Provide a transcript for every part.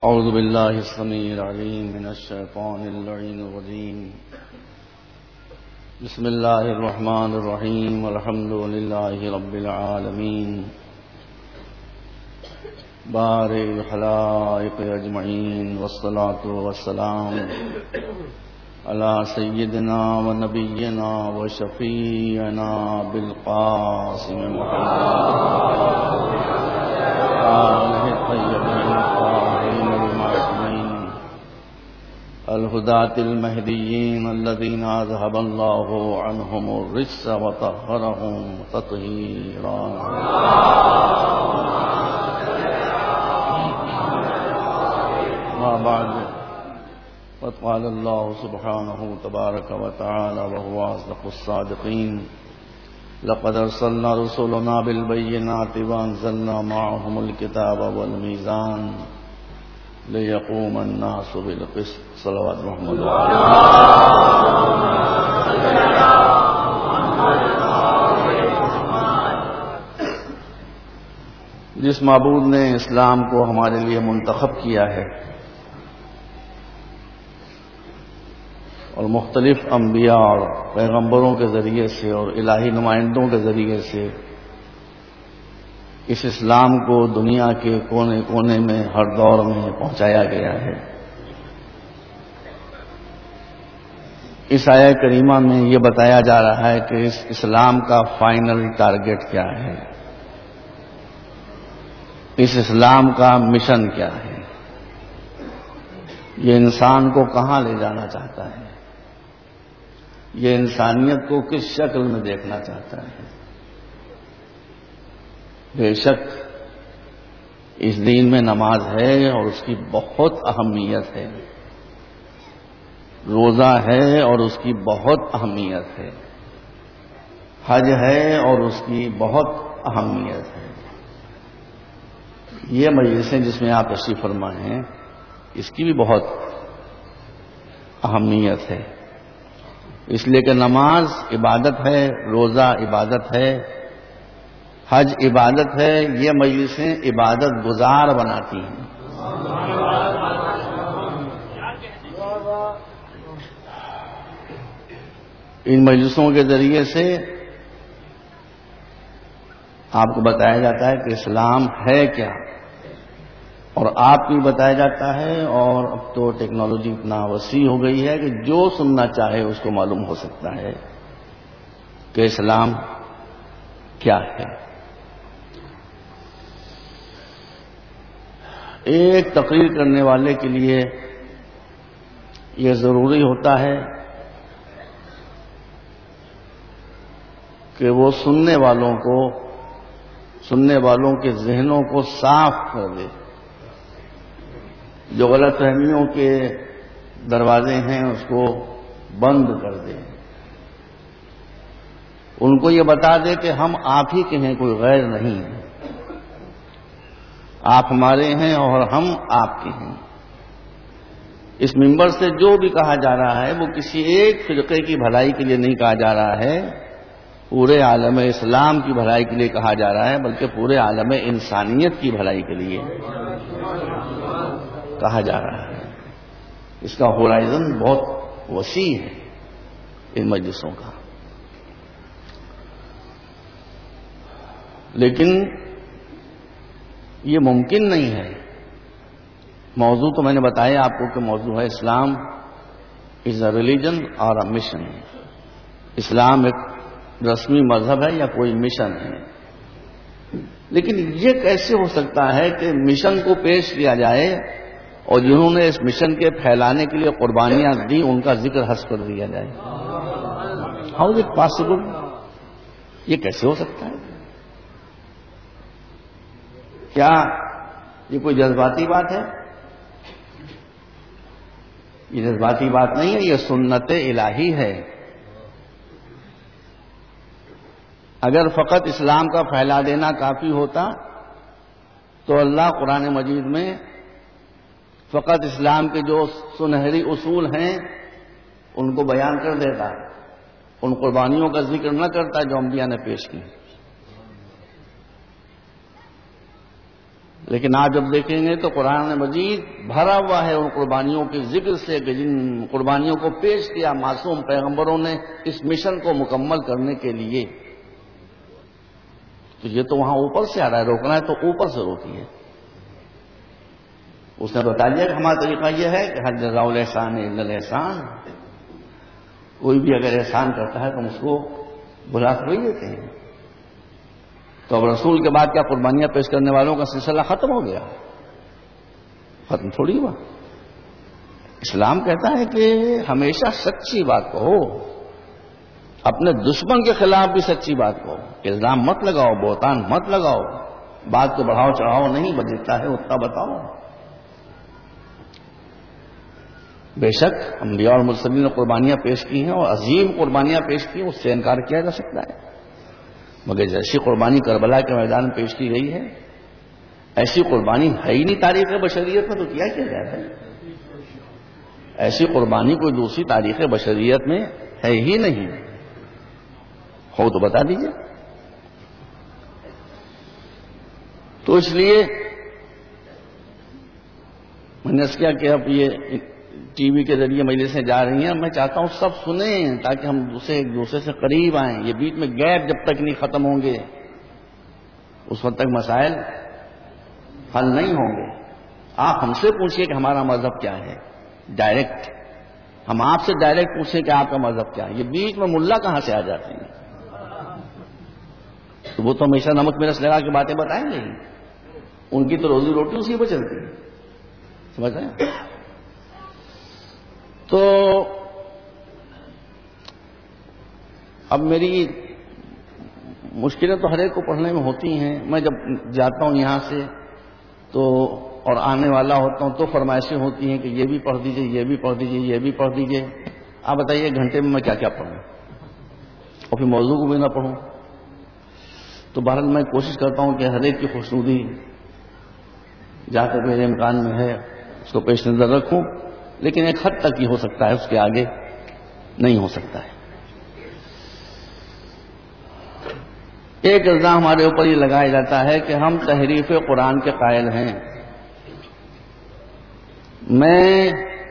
أعوذ بالله السميع العليم من الشيطان اللعين الرجيم. بسم الله الرحمن الرحيم. والحمد لله رب العالمين بارئ الخلائق أجمعين، والصلاة والسلام على سيدنا ونبينا وشفيعنا بالقاسم محمد آله الطيبين الطاهرين المعصومين الهداة المهديين الذين أذهب الله عنهم الرجس وطهرهم تطهيرا. بعد وقال الله سبحانه تبارك وتعالى وهو أصدق الصادقين: لقد أرسلنا رسلنا بالبينات وأنزلنا معهم الكتاب والميزان ليقوم الناس بالقسط. صلوات محمد. جس معبود نے اسلام کو ہمارے لیے منتخب کیا ہے اور مختلف انبیاء اور پیغمبروں کے ذریعے سے اور الہی نمائندوں کے ذریعے سے اس اسلام کو دنیا کے کونے کونے میں ہر دور میں پہنچایا گیا ہے، اس آیہ کریمہ میں یہ بتایا جا رہا ہے کہ اس اسلام کا فائنل ٹارگٹ کیا ہے، اس اسلام کا مشن کیا ہے، یہ انسان کو کہاں لے جانا چاہتا ہے، یہ انسانیت کو کس شکل میں دیکھنا چاہتا ہے. بے شک اس دین میں نماز ہے اور اس کی بہت اہمیت ہے، روزہ ہے اور اس کی بہت اہمیت ہے، حج ہے اور اس کی بہت اہمیت ہے. یہ مجلسیں جس میں آپ تشریف فرما ہیں اس کی بھی بہت اہمیت ہے، اس لیے کہ نماز عبادت ہے، روزہ عبادت ہے، حج عبادت ہے. یہ مجلسیں عبادت گزار بناتی ہیں. ان مجلسوں کے ذریعے سے آپ کو بتایا جاتا ہے کہ اسلام ہے کیا، اور آپ کو بتایا جاتا ہے. اور اب تو ٹیکنالوجی اتنا وسیع ہو گئی ہے کہ جو سننا چاہے اس کو معلوم ہو سکتا ہے کہ اسلام کیا ہے. ایک تقریر کرنے والے کے لیے یہ ضروری ہوتا ہے کہ وہ سننے والوں کے ذہنوں کو صاف کر دے، جو غلط فہمیوں کے دروازے ہیں اس کو بند کر دے، ان کو یہ بتا دے کہ ہم آپ ہی کے ہیں، کوئی غیر نہیں ہے، آپ ہمارے ہیں اور ہم آپ کے ہیں. اس منبر سے جو بھی کہا جا رہا ہے وہ کسی ایک فرقے کی بھلائی کے لیے نہیں کہا جا رہا ہے، پورے عالم اسلام کی بھلائی کے لیے کہا جا رہا ہے، بلکہ پورے عالم انسانیت کی بھلائی کے لیے کہا جا رہا ہے. اس کا ہورائزن بہت وسیع ہے ان مجلسوں کا. لیکن یہ ممکن نہیں ہے. موضوع تو میں نے بتایا آپ کو کہ موضوع ہے اسلام از اے ریلیجن اور اے مشن. اسلام ایک رسمی مذہب ہے یا کوئی مشن ہے. لیکن یہ کیسے ہو سکتا ہے کہ مشن کو پیش کیا جائے اور جنہوں نے اس مشن کے پھیلانے کے لیے قربانیاں دی ان کا ذکر حذف کر دیا جائے؟ How is it possible? یہ کیسے ہو سکتا ہے؟ کیا یہ کوئی جذباتی بات ہے؟ یہ جذباتی بات نہیں ہے، یہ سنت الہی ہے. اگر فقط اسلام کا پھیلا دینا کافی ہوتا تو اللہ قرآن مجید میں فقط اسلام کے جو سنہری اصول ہیں ان کو بیان کر دیتا، ان قربانیوں کا ذکر نہ کرتا جو انبیاء نے پیش کی. لیکن آپ جب دیکھیں گے تو قرآن مجید بھرا ہوا ہے ان قربانیوں کے ذکر سے کہ جن قربانیوں کو پیش کیا معصوم پیغمبروں نے اس مشن کو مکمل کرنے کے لیے. تو یہ تو وہاں اوپر سے آ رہا ہے، روکنا ہے تو اوپر سے روکیے. اس نے بتا دیا کہ ہمارا طریقہ یہ ہے کہ ہر جزاء الاحسان الا الاحسان، کوئی بھی اگر احسان کرتا ہے تو ہم اس کو بلا تھوڑی دیتے ہیں. تو اب رسول کے بعد کیا قربانیاں پیش کرنے والوں کا سلسلہ ختم ہو گیا؟ ختم تھوڑی ہوا. اسلام کہتا ہے کہ ہمیشہ سچی بات کہو، اپنے دشمن کے خلاف بھی سچی بات کہو، الزام مت لگاؤ، بہتان مت لگاؤ، بات کو بڑھاؤ چڑھاؤ نہیں، بدلتا ہے اتنا بتاؤ. بے شک انبیاء اور مرسلین نے قربانیاں پیش کی ہیں اور عظیم قربانیاں پیش کی ہیں، اس سے انکار کیا جا سکتا ہے؟ مگر جیسی قربانی کربلا کے میدان میں پیش کی گئی ہے ایسی قربانی ہے ہی نہیں تاریخ بشریت میں، تو کیا جائے بھائی؟ ایسی قربانی کوئی دوسری تاریخ بشریت میں ہے ہی نہیں. ہو تو بتا دیجیے. تو اس لیے میں نے کیا کہ اب یہ ٹی وی کے ذریعے مجلسیں جا رہی ہیں، میں چاہتا ہوں سب سنیں تاکہ ہم ایک دوسرے سے قریب آئیں. یہ بیچ میں گیپ جب تک نہیں ختم ہوں گے اس وقت تک مسائل حل نہیں ہوں گے. آپ ہم سے پوچھیے کہ ہمارا مذہب کیا ہے، ڈائریکٹ ہم آپ سے ڈائریکٹ پوچھیں کہ آپ کا مذہب کیا ہے. یہ بیچ میں ملا کہاں سے آ جاتے ہیں؟ تو وہ تو ہمیشہ نمک مرچ لگا کے باتیں بتائیں گے ہی، ان کی تو روزی روٹی اسی پہ چلتی ہے. سمجھ رہے ہیں؟ تو اب میری مشکلیں تو ہر ایک کو پڑھنے میں ہوتی ہیں. میں جب جاتا ہوں یہاں سے تو اور آنے والا ہوتا ہوں تو فرمائشیں ہوتی ہیں کہ یہ بھی پڑھ دیجئے، یہ بھی پڑھ دیجئے، یہ بھی پڑھ دیجئے. آپ بتائیے ایک گھنٹے میں کیا کیا پڑھوں اور پھر موضوع کو بھی نہ پڑھوں؟ تو بہرحال میں کوشش کرتا ہوں کہ ہر ایک کی خوشنودی جہاں تک میرے امکان میں ہے اس کو پیش نظر رکھوں، لیکن ایک حد تک ہی ہو سکتا ہے، اس کے آگے نہیں ہو سکتا ہے. ایک الزام ہمارے اوپر یہ لگایا جاتا ہے کہ ہم تحریف قرآن کے قائل ہیں. میں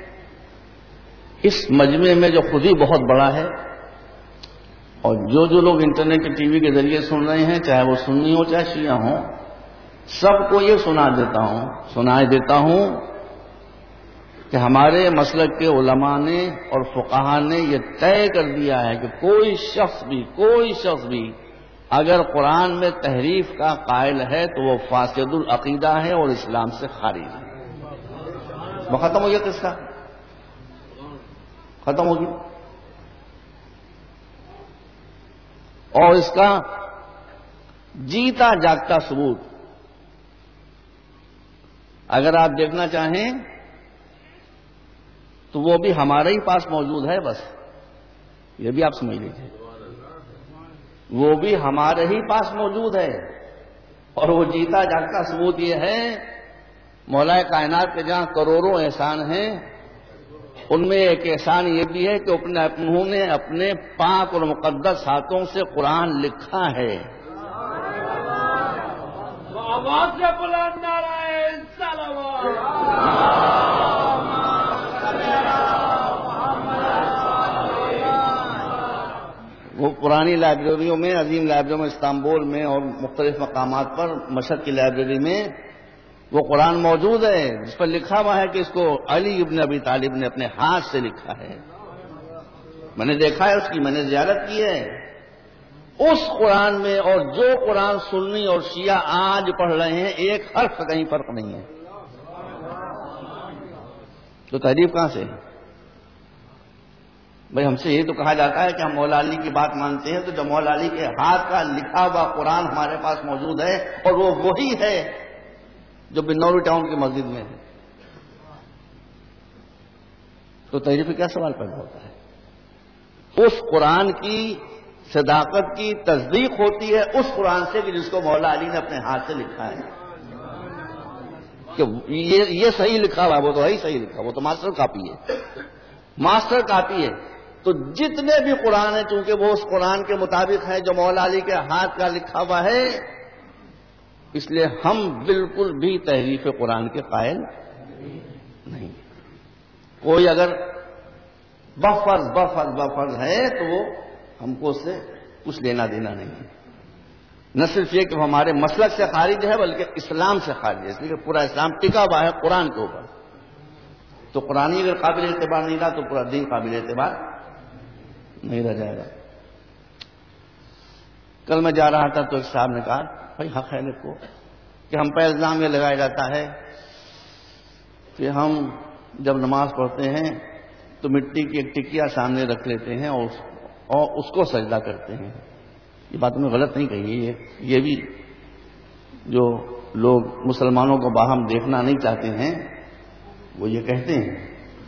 اس مجمع میں جو خود ہی بہت بڑا ہے اور جو لوگ انٹرنیٹ کے ٹی وی کے ذریعے سن رہے ہیں، چاہے وہ سنی ہو چاہے شیعہ ہوں، سب کو یہ سنائے دیتا ہوں کہ ہمارے مسلک کے علماء نے اور فقہا نے یہ طے کر دیا ہے کہ کوئی شخص بھی اگر قرآن میں تحریف کا قائل ہے تو وہ فاسد العقیدہ ہے اور اسلام سے خارج ہے. وہ ختم ہو گیا قصہ، ختم ہو گیا. اور اس کا جیتا جاگتا ثبوت اگر آپ دیکھنا چاہیں تو وہ بھی ہمارے ہی پاس موجود ہے. بس یہ بھی آپ سمجھ لیجیے، وہ بھی ہمارے ہی پاس موجود ہے. اور وہ جیتا جاگتا ثبوت یہ ہے مولا کائنات کے جہاں کروڑوں احسان ہیں ان میں ایک احسان یہ بھی ہے کہ انہوں نے اپنے پاک اور مقدس ہاتھوں سے قرآن لکھا ہے. آواز سے بلند نعرہ وہ پرانی لائبریریوں میں، عظیم لائبریریوں میں استنبول میں اور مختلف مقامات پر، مشہد کی لائبریری میں وہ قرآن موجود ہے جس پر لکھا ہوا ہے کہ اس کو علی ابن ابی طالب نے اپنے ہاتھ سے لکھا ہے. میں نے دیکھا ہے، اس کی میں نے زیارت کی ہے. اس قرآن میں اور جو قرآن سنی اور شیعہ آج پڑھ رہے ہیں ایک حرف کا کہیں فرق نہیں ہے. تو تحریف کہاں سے ہے بھائی؟ ہم سے یہ تو کہا جاتا ہے کہ ہم مولا علی کی بات مانتے ہیں، تو جو مولا علی کے ہاتھ کا لکھا ہوا قرآن ہمارے پاس موجود ہے اور وہ وہی ہے جو بنوری ٹاؤن کی مسجد میں ہے، تو تحریف کیا سوال پیدا ہوتا ہے؟ اس قرآن کی صداقت کی تصدیق ہوتی ہے اس قرآن سے کہ جس کو مولا علی نے اپنے ہاتھ سے لکھا ہے کہ یہ صحیح لکھا ہوا، وہ تو ہے ہی صحیح لکھا، وہ تو ماسٹر کاپی ہے، ماسٹر کاپی ہے. تو جتنے بھی قرآن ہیں چونکہ وہ اس قرآن کے مطابق ہے جو مولا علی کے ہاتھ کا لکھا ہوا ہے، اس لیے ہم بالکل بھی تحریف قرآن کے قائل نہیں. کوئی اگر بفرض ہے تو وہ ہم کو اس سے کچھ لینا دینا نہیں ہے. نہ صرف یہ کہ وہ ہمارے مسلک سے خارج ہے بلکہ اسلام سے خارج ہے، اس لیے کہ پورا اسلام ٹکا ہوا ہے قرآن کے اوپر. تو قرآن ہی اگر قابل اعتبار نہیں رہا تو پورا دین قابل اعتبار نہیں رہ جائے گا. کل میں جا رہا تھا تو ایک صاحب نے کہا بھائی حق ہے کو کہ ہم پہ الزام یہ لگایا جاتا ہے کہ ہم جب نماز پڑھتے ہیں تو مٹی کی ایک ٹکیا سامنے رکھ لیتے ہیں اور اس کو سجدہ کرتے ہیں. یہ بات میں غلط نہیں کہی ہے. یہ بھی جو لوگ مسلمانوں کو باہم دیکھنا نہیں چاہتے ہیں وہ یہ کہتے ہیں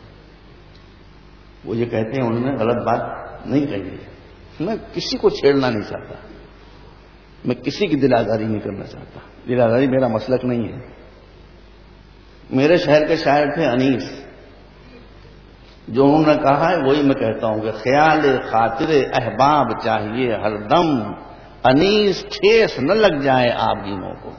انہوں نے غلط بات نہیں کہی ہے. میں کسی کو چھیڑنا نہیں چاہتا، میں کسی کی دل آزاری نہیں کرنا چاہتا. دل آزاری میرا مسلک نہیں ہے. میرے شہر کے شاعر تھے انیس، جو انہوں نے کہا ہے وہی میں کہتا ہوں کہ خیال خاطر احباب چاہیے ہر دم، انیس ٹھیس نہ لگ جائے آبگینوں کو.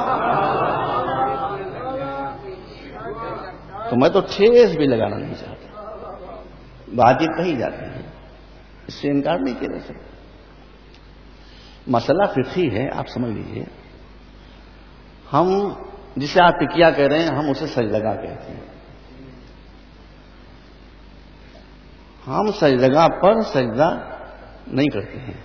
تو میں تو ٹھیس بھی لگانا نہیں چاہتا. بات یہ کہی جاتی ہے، اس سے انکار نہیں کیا جا سکتا. مسئلہ فقہی ہے، آپ سمجھ لیجیے. ہم جسے آپ تکیہ کہہ رہے ہیں ہم اسے سجدگاہ کہتے ہیں. ہم سجدگاہ پر سجدہ نہیں کرتے ہیں.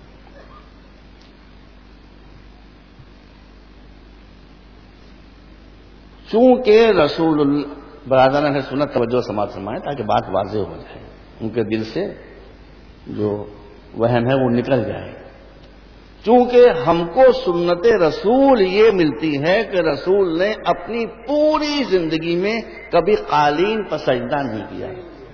چونکہ رسول برادران ہے سنت توجہ سماعت فرمائیں تاکہ بات واضح ہو جائے، ان کے دل سے جو وہم ہے وہ نکل جائے. چونکہ ہم کو سنت رسول یہ ملتی ہے کہ رسول نے اپنی پوری زندگی میں کبھی قالین پر سجدہ نہیں کیا.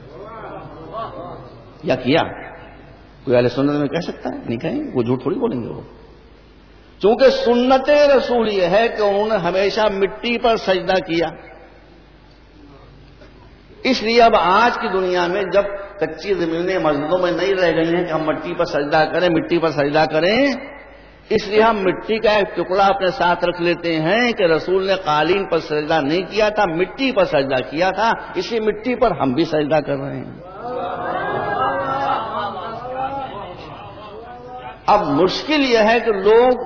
یا کیا؟ کوئی اہل سنت میں کہہ سکتا ہے؟ نہیں کہیں، وہ جھوٹ تھوڑی بولیں گے وہ. چونکہ سنت رسول یہ ہے کہ انہوں نے ہمیشہ مٹی پر سجدہ کیا. اس لیے اب آج کی دنیا میں جب کچی زمینیں مسجدوں میں نہیں رہ گئی ہیں کہ ہم مٹی پر سجدہ کریں، مٹی پر سجدہ کریں، اس لیے ہم مٹی کا ایک ٹکڑا اپنے ساتھ رکھ لیتے ہیں کہ رسول نے قالین پر سجدہ نہیں کیا تھا، مٹی پر سجدہ کیا تھا، اسی مٹی پر ہم بھی سجدہ کر رہے ہیں. اب مشکل یہ ہے کہ لوگ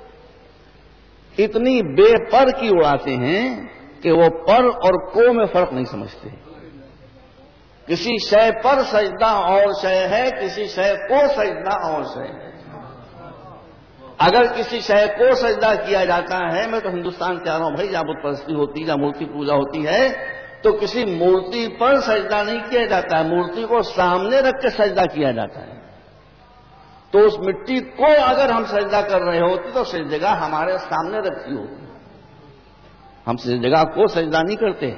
اتنی بے پر کی اڑاتے ہیں کہ وہ پر اور کو میں فرق نہیں سمجھتے. کسی شے پر سجدہ اور شے ہے، کسی شے کو سجدہ اور شے ہے. اگر کسی شے کو سجدہ کیا جاتا ہے، میں تو ہندوستان سے آ رہا ہوں بھائی، جہاں بت پرستی ہوتی ہے، جہاں مورتی پوجا ہوتی ہے، تو کسی مورتی پر سجدہ نہیں کیا جاتا ہے، مورتی کو سامنے رکھ کے سجدہ کیا جاتا ہے. تو اس مٹی کو اگر ہم سجدہ کر رہے ہوتے تو سجدہ ہمارے سامنے رکھی ہوتی. ہم سجدہ کو سجدہ نہیں کرتے،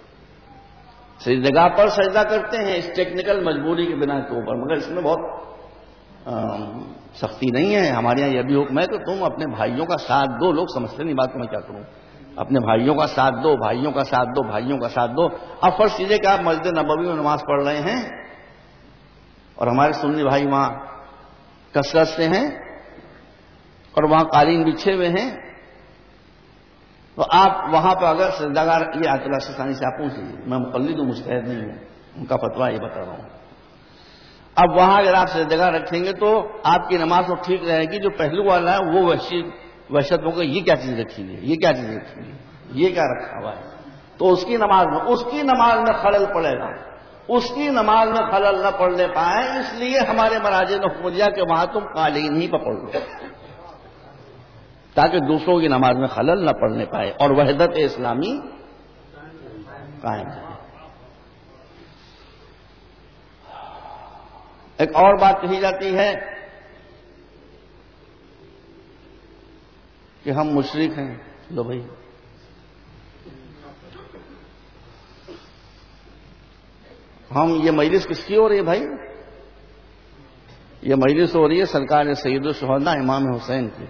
سجدہ پر سجدہ کرتے ہیں اس ٹیکنیکل مجبوری کے بنا کے اوپر. مگر اس میں بہت سختی نہیں ہے. ہمارے یہاں یہ بھی حکم ہے کہ تم اپنے بھائیوں کا ساتھ دو. لوگ سمجھتے نہیں بات کو، میں کیا کروں. اپنے بھائیوں کا ساتھ دو، بھائیوں کا ساتھ دو، بھائیوں کا ساتھ دو. اب فرض کیجیے کہ آپ مسجد نبوی میں نماز پڑھ رہے ہیں اور ہمارے سنی بھائی وہاں کثرت سے ہیں اور وہاں قالین بچھے ہوئے ہیں، تو آپ وہاں پہ اگر سجدہ یہ آیت اللہ ثانی سے آپ پوچھ لیجیے، میں مقلد ہوں، مجتہد نہیں ہوں، ان کا فتویٰ یہ بتا رہا ہوں. اب وہاں اگر آپ سجدہ رکھیں گے تو آپ کی نماز تو ٹھیک رہے گی، جو پہلو والا ہے وہ وحشت ہوگا، یہ کیا چیز رکھی ہے، یہ کیا چیز رکھی ہے، یہ کیا رکھا ہوا ہے. تو اس کی نماز میں خلل پڑے گا. اس کی نماز میں خلل نہ پڑنے پائے، اس لیے ہمارے مراجع نے حکم دیا کہ وہاں تم قالین ہی پکڑ لو تاکہ دوسروں کی نماز میں خلل نہ پڑنے پائے اور وحدت اسلامی قائم ہے. ایک اور بات کہی جاتی ہے کہ ہم مشرک ہیں. لو بھائی، ہم یہ مجلس کس کی ہو رہی ہے بھائی؟ یہ مجلس ہو رہی ہے سرکار سید الشہداء امام حسین کی.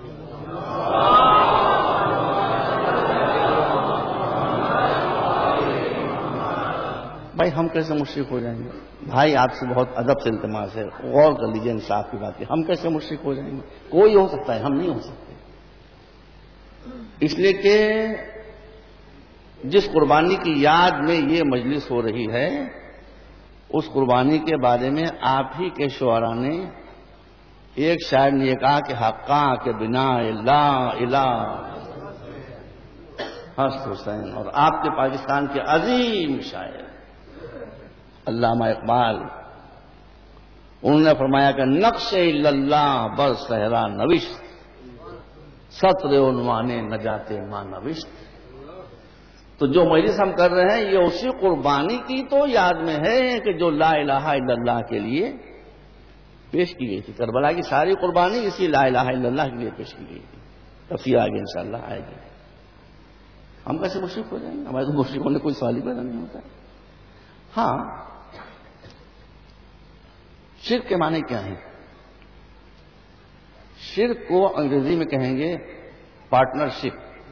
بھائی ہم کیسے مشرک ہو جائیں گے؟ بھائی آپ سے بہت ادب سے التماس ہے، غور کر لیجیے انصاف کی بات ہے. ہم کیسے مشرک ہو جائیں گے؟ کوئی ہو سکتا ہے، ہم نہیں ہو سکتے. اس لیے کہ جس قربانی کی یاد میں یہ مجلس ہو رہی ہے اس قربانی کے بارے میں آپ ہی کے شعراء نے ایک شاعر نے یہ کہا کہ حقاں کے بنا لا الہ حسن حسین، اور آپ کے پاکستان کے عظیم شاعر علامہ اقبال انہوں نے فرمایا کہ نقش اللہ بر صحرا نوشت سطر عنوان نجات ماں نوشت. تو جو مجلس ہم کر رہے ہیں یہ اسی قربانی کی تو یاد میں ہے کہ جو لا الہ الا اللہ کے لیے پیش کی گئی تھی. کربلا کی ساری قربانی اسی لا الہ الا اللہ کے لیے پیش کی گئی تھی. تفصیل آگے انشاءاللہ آئے گی. ہم کیسے مشرک ہو جائیں گے؟ ہمارے تو مشرکوں نے کوئی سوال ہی پیدا نہیں ہوتا ہے. ہاں، شرک کے معنی کیا ہیں؟ شرک کو انگریزی میں کہیں گے پارٹنرشپ.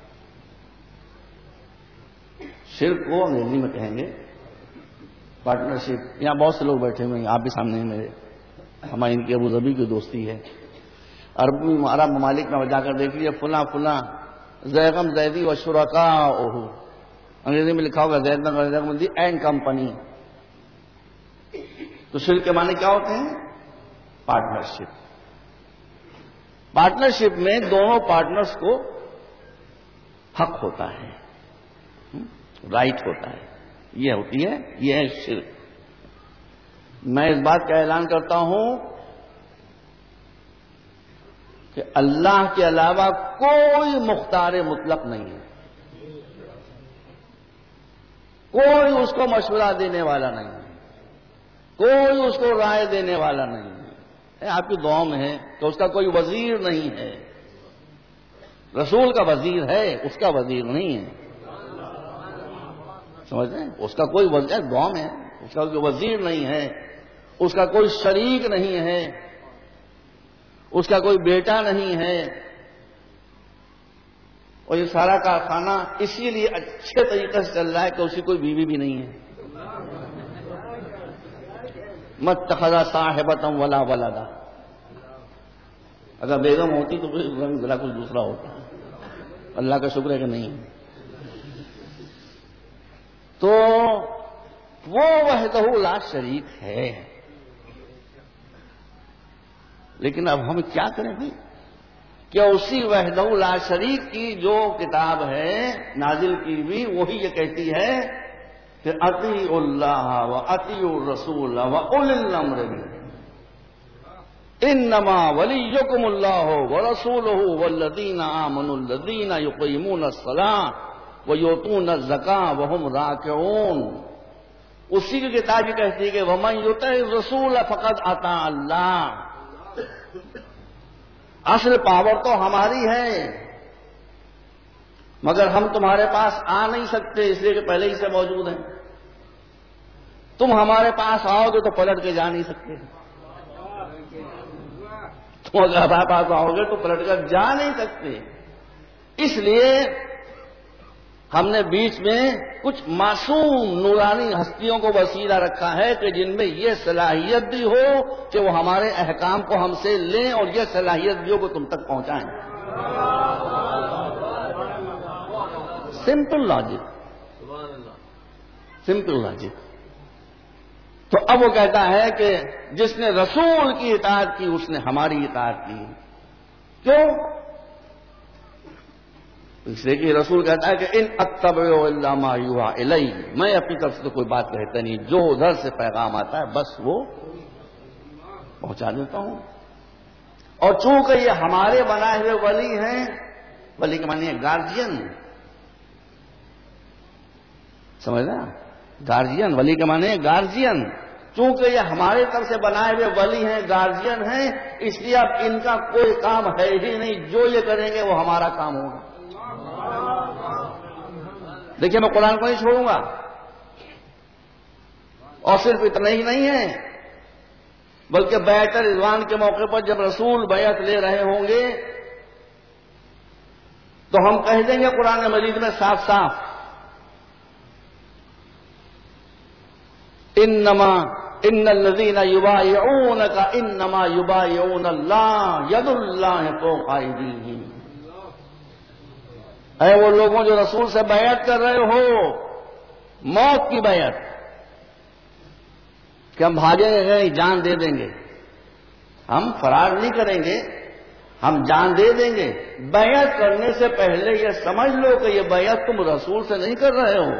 شرک کو انگریزی میں کہیں گے پارٹنرشپ. یہاں بہت سے لوگ بیٹھے ہوئے ہیں، آپ بھی سامنے ہیں میرے. ہماری ان کی ابو ظبی کی دوستی ہے. عرب ممالک میں جا کر دیکھ لیجیے فلاں فلاں زیغم زیدی و شرکاؤہ، انگریزی میں لکھا ہوگا زیغم زیدی اینڈ کمپنی. تو شرک کے معنی کیا ہوتے ہیں؟ پارٹنرشپ. پارٹنرشپ میں دونوں پارٹنرز کو حق ہوتا ہے، رائٹ ہوتا ہے. یہ ہوتی ہے، یہ ہے شرک. میں اس بات کا اعلان کرتا ہوں کہ اللہ کے علاوہ کوئی مختار مطلق نہیں ہے. کوئی اس کو مشورہ دینے والا نہیں ہے، کوئی اس کو رائے دینے والا نہیں ہے. آپ کی دعا میں ہے کہ اس کا کوئی وزیر نہیں ہے. رسول کا وزیر ہے، اس کا وزیر نہیں ہے. سمجھتے ہیں؟ اس کا کوئی وزیر دعا میں ہے، اس کا کوئی وزیر نہیں ہے، اس کا کوئی شریک نہیں ہے، اس کا کوئی بیٹا نہیں ہے. اور یہ سارا کارخانہ اسی لیے اچھے طریقے سے چل رہا ہے کہ اس کی کوئی بیوی بھی نہیں ہے. متخذ صاحبۃ ولا ولدا. اگر بیگم ہوتی تو ذرا کچھ دوسرا ہوتا. اللہ کا شکر ہے کہ نہیں. تو وہ وحدہ لا شریک ہے. لیکن اب ہم کیا کریں بھائی کہ اسی وحدہ لا شریک کی جو کتاب ہے نازل کی ہوئی وہی یہ کہتی ہے کہ اطیعوا اللہ و اطیعوا الرسول و اولی الامر منکم انما ولیکم اللہ ورسولہ والذین آمنوا الذین یقیمون الصلاۃ ویؤتون الزکاۃ وہم راکعون. اسی کی کتاب یہ کہتی ہے کہ ومن یطع الرسول فقد اطاع اللہ. اصل پاور تو ہماری ہے، مگر ہم تمہارے پاس آ نہیں سکتے اس لیے کہ پہلے ہی سے موجود ہیں. تم ہمارے پاس آؤ گے تو پلٹ کے جا نہیں سکتے. تم اگر ہمارے پاس آؤ گے تو پلٹ کر جا نہیں سکتے. اس لیے ہم نے بیچ میں کچھ معصوم نورانی ہستیوں کو وسیلہ رکھا ہے کہ جن میں یہ صلاحیت بھی ہو کہ وہ ہمارے احکام کو ہم سے لیں اور یہ صلاحیت بھی ہو کہ تم تک پہنچائیں. Simple logic, simple logic. تو اب وہ کہتا ہے کہ جس نے رسول کی اطاعت کی اس نے ہماری اطاعت کی. کیوں؟ اس لیے کہ رسول کہتا ہے کہ ان اتبع الا ما یوحى الی، میں اپنی طرف سے تو کوئی بات کہتا نہیں، جو ادھر سے پیغام آتا ہے بس وہ پہنچا دیتا ہوں. اور چونکہ یہ ہمارے بنائے ہوئے ولی ہیں، ولی کے معنی ہے گارجین. سمجھ رہے ہیں؟ گارجین، ولی کے معنی ہے گارجین. چونکہ یہ ہمارے طرف سے بنائے ہوئے ولی ہیں، گارجین ہیں، اس لیے اب ان کا کوئی کام ہے ہی نہیں. جو یہ کریں گے وہ ہمارا کام ہوگا. دیکھیے میں قرآن کو نہیں چھوڑوں گا. اور صرف اتنا ہی نہیں ہے بلکہ بیعت رضوان کے موقع پر جب رسول بیعت لے رہے ہوں گے تو ہم کہہ دیں گے قرآن مجید میں صاف صاف انما ان الذین یبایعونک انما یبایعون اللہ ید اللہ فوق ایدیہم. اے وہ لوگوں جو رسول سے بیعت کر رہے ہو، موت کی بیعت کہ ہم بھاگیں گے نہیں، جان دے دیں گے، ہم فرار نہیں کریں گے، ہم جان دے دیں گے، بیعت کرنے سے پہلے یہ سمجھ لو کہ یہ بیعت تم رسول سے نہیں کر رہے ہو،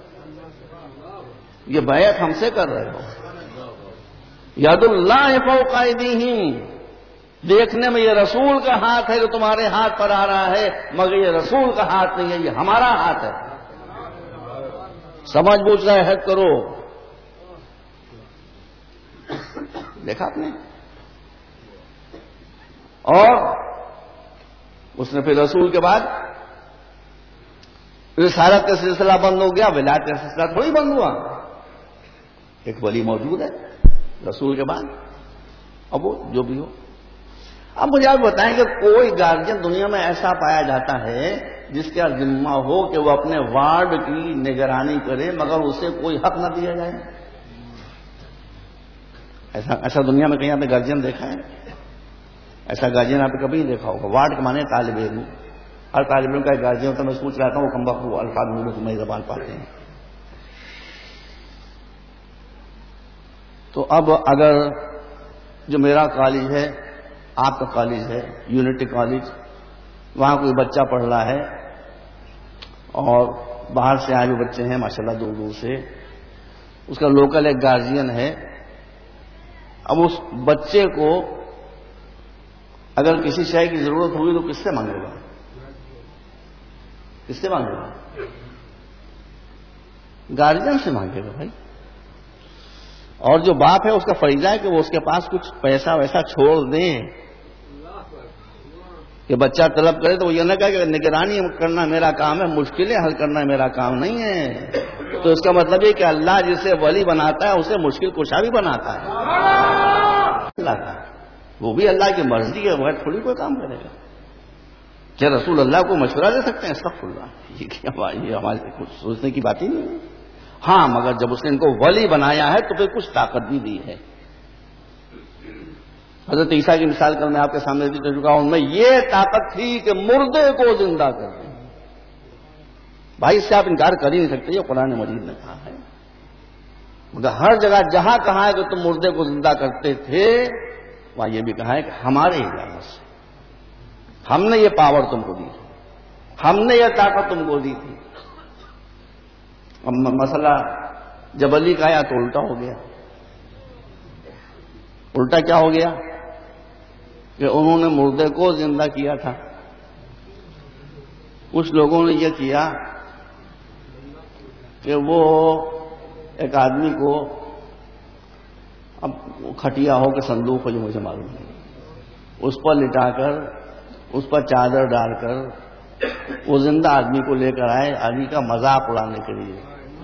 یہ بیعت ہم سے کر رہے ہو۔ ید اللہ فوق ایدیہم، دیکھنے میں یہ رسول کا ہاتھ ہے جو تمہارے ہاتھ پر آ رہا ہے، مگر یہ رسول کا ہاتھ نہیں ہے، یہ ہمارا ہاتھ ہے۔ سمجھ بوجھ رہے عہد کرو۔ دیکھا آپ نے؟ اور اس نے پھر رسول کے بعد رسالت کا سلسلہ بند ہو گیا، ولایت کا سلسلہ تھوڑی بند ہوا، ایک ولی موجود ہے رسول کے بعد، اب وہ جو بھی ہو۔ اب مجھے آپ بتائیں کہ کوئی گارجین دنیا میں ایسا پایا جاتا ہے جس کا ذمہ ہو کہ وہ اپنے وارڈ کی نگرانی کرے مگر اسے کوئی حق نہ دیا جائے؟ ایسا دنیا میں کہیں آپ نے گارجین دیکھا ہے؟ ایسا گارجین آپ نے کبھی نہیں دیکھا ہوگا۔ وارڈ کے مانے طالب علم، ہر طالب علم کا ایک گارجین ہوتا ہے۔ میں سوچ رہا تھا وہ کمبخت وہ الفاظ میں تمہیں زبان پاتے ہیں۔ تو اب اگر جو میرا کالج ہے، آپ کا کالج ہے یونٹی کالج، وہاں کوئی بچہ پڑھ رہا ہے اور باہر سے آئے ہوئے بچے ہیں ماشاءاللہ دور دور سے، اس کا لوکل ایک گارجین ہے، اب اس بچے کو اگر کسی شے کی ضرورت ہوگی تو کس سے مانگے گا؟ کس سے مانگے گا؟ گارجین سے مانگے گا بھائی۔ اور جو باپ ہے اس کا فریضہ ہے کہ وہ اس کے پاس کچھ پیسہ ویسا چھوڑ دیں کہ بچہ طلب کرے، تو وہ یہ نہ کہے کہ نگرانی کرنا میرا کام ہے، مشکلیں حل کرنا میرا کام نہیں ہے۔ تو اس کا مطلب یہ کہ اللہ جسے ولی بناتا ہے اسے مشکل کشا بھی بناتا ہے، اللہ کا، وہ بھی اللہ کی مرضی ہے، وہ تھوڑی کوئی کام کرے گا۔ کیا رسول اللہ کو مشورہ دے سکتے ہیں؟ استغفر اللہ، یہ ہمارے کچھ سوچنے کی بات ہی نہیں ہے۔ ہاں مگر جب اس نے ان کو ولی بنایا ہے تو پھر کچھ طاقت بھی دی ہے۔ حضرت عیسیٰ کی مثال کل میں آپ کے سامنے دے چکا ہوں، ان میں یہ طاقت تھی کہ مردے کو زندہ کر دیں۔ بھائی اس سے آپ انکار کر ہی نہیں سکتے، یہ قرآن مجید نے کہا ہے۔ مگر ہر جگہ جہاں کہا ہے کہ تم مردے کو زندہ کرتے تھے، وہاں یہ بھی کہا ہے کہ ہمارے اجازت سے، ہم نے یہ پاور تم کو دی تھی، ہم نے یہ طاقت تم کو دی تھی۔ اب مسئلہ جب علی کا آیا تو الٹا ہو گیا۔ الٹا کیا ہو گیا کہ انہوں نے مردے کو زندہ کیا تھا، کچھ لوگوں نے یہ کیا کہ وہ ایک آدمی کو، اب کھٹیا ہو کہ صندوق ہو جو مجھے معلوم نہیں، اس پر لٹا کر، اس پر چادر ڈال کر وہ زندہ آدمی کو لے کر آئے علی کا مذاق اڑانے کے لیے۔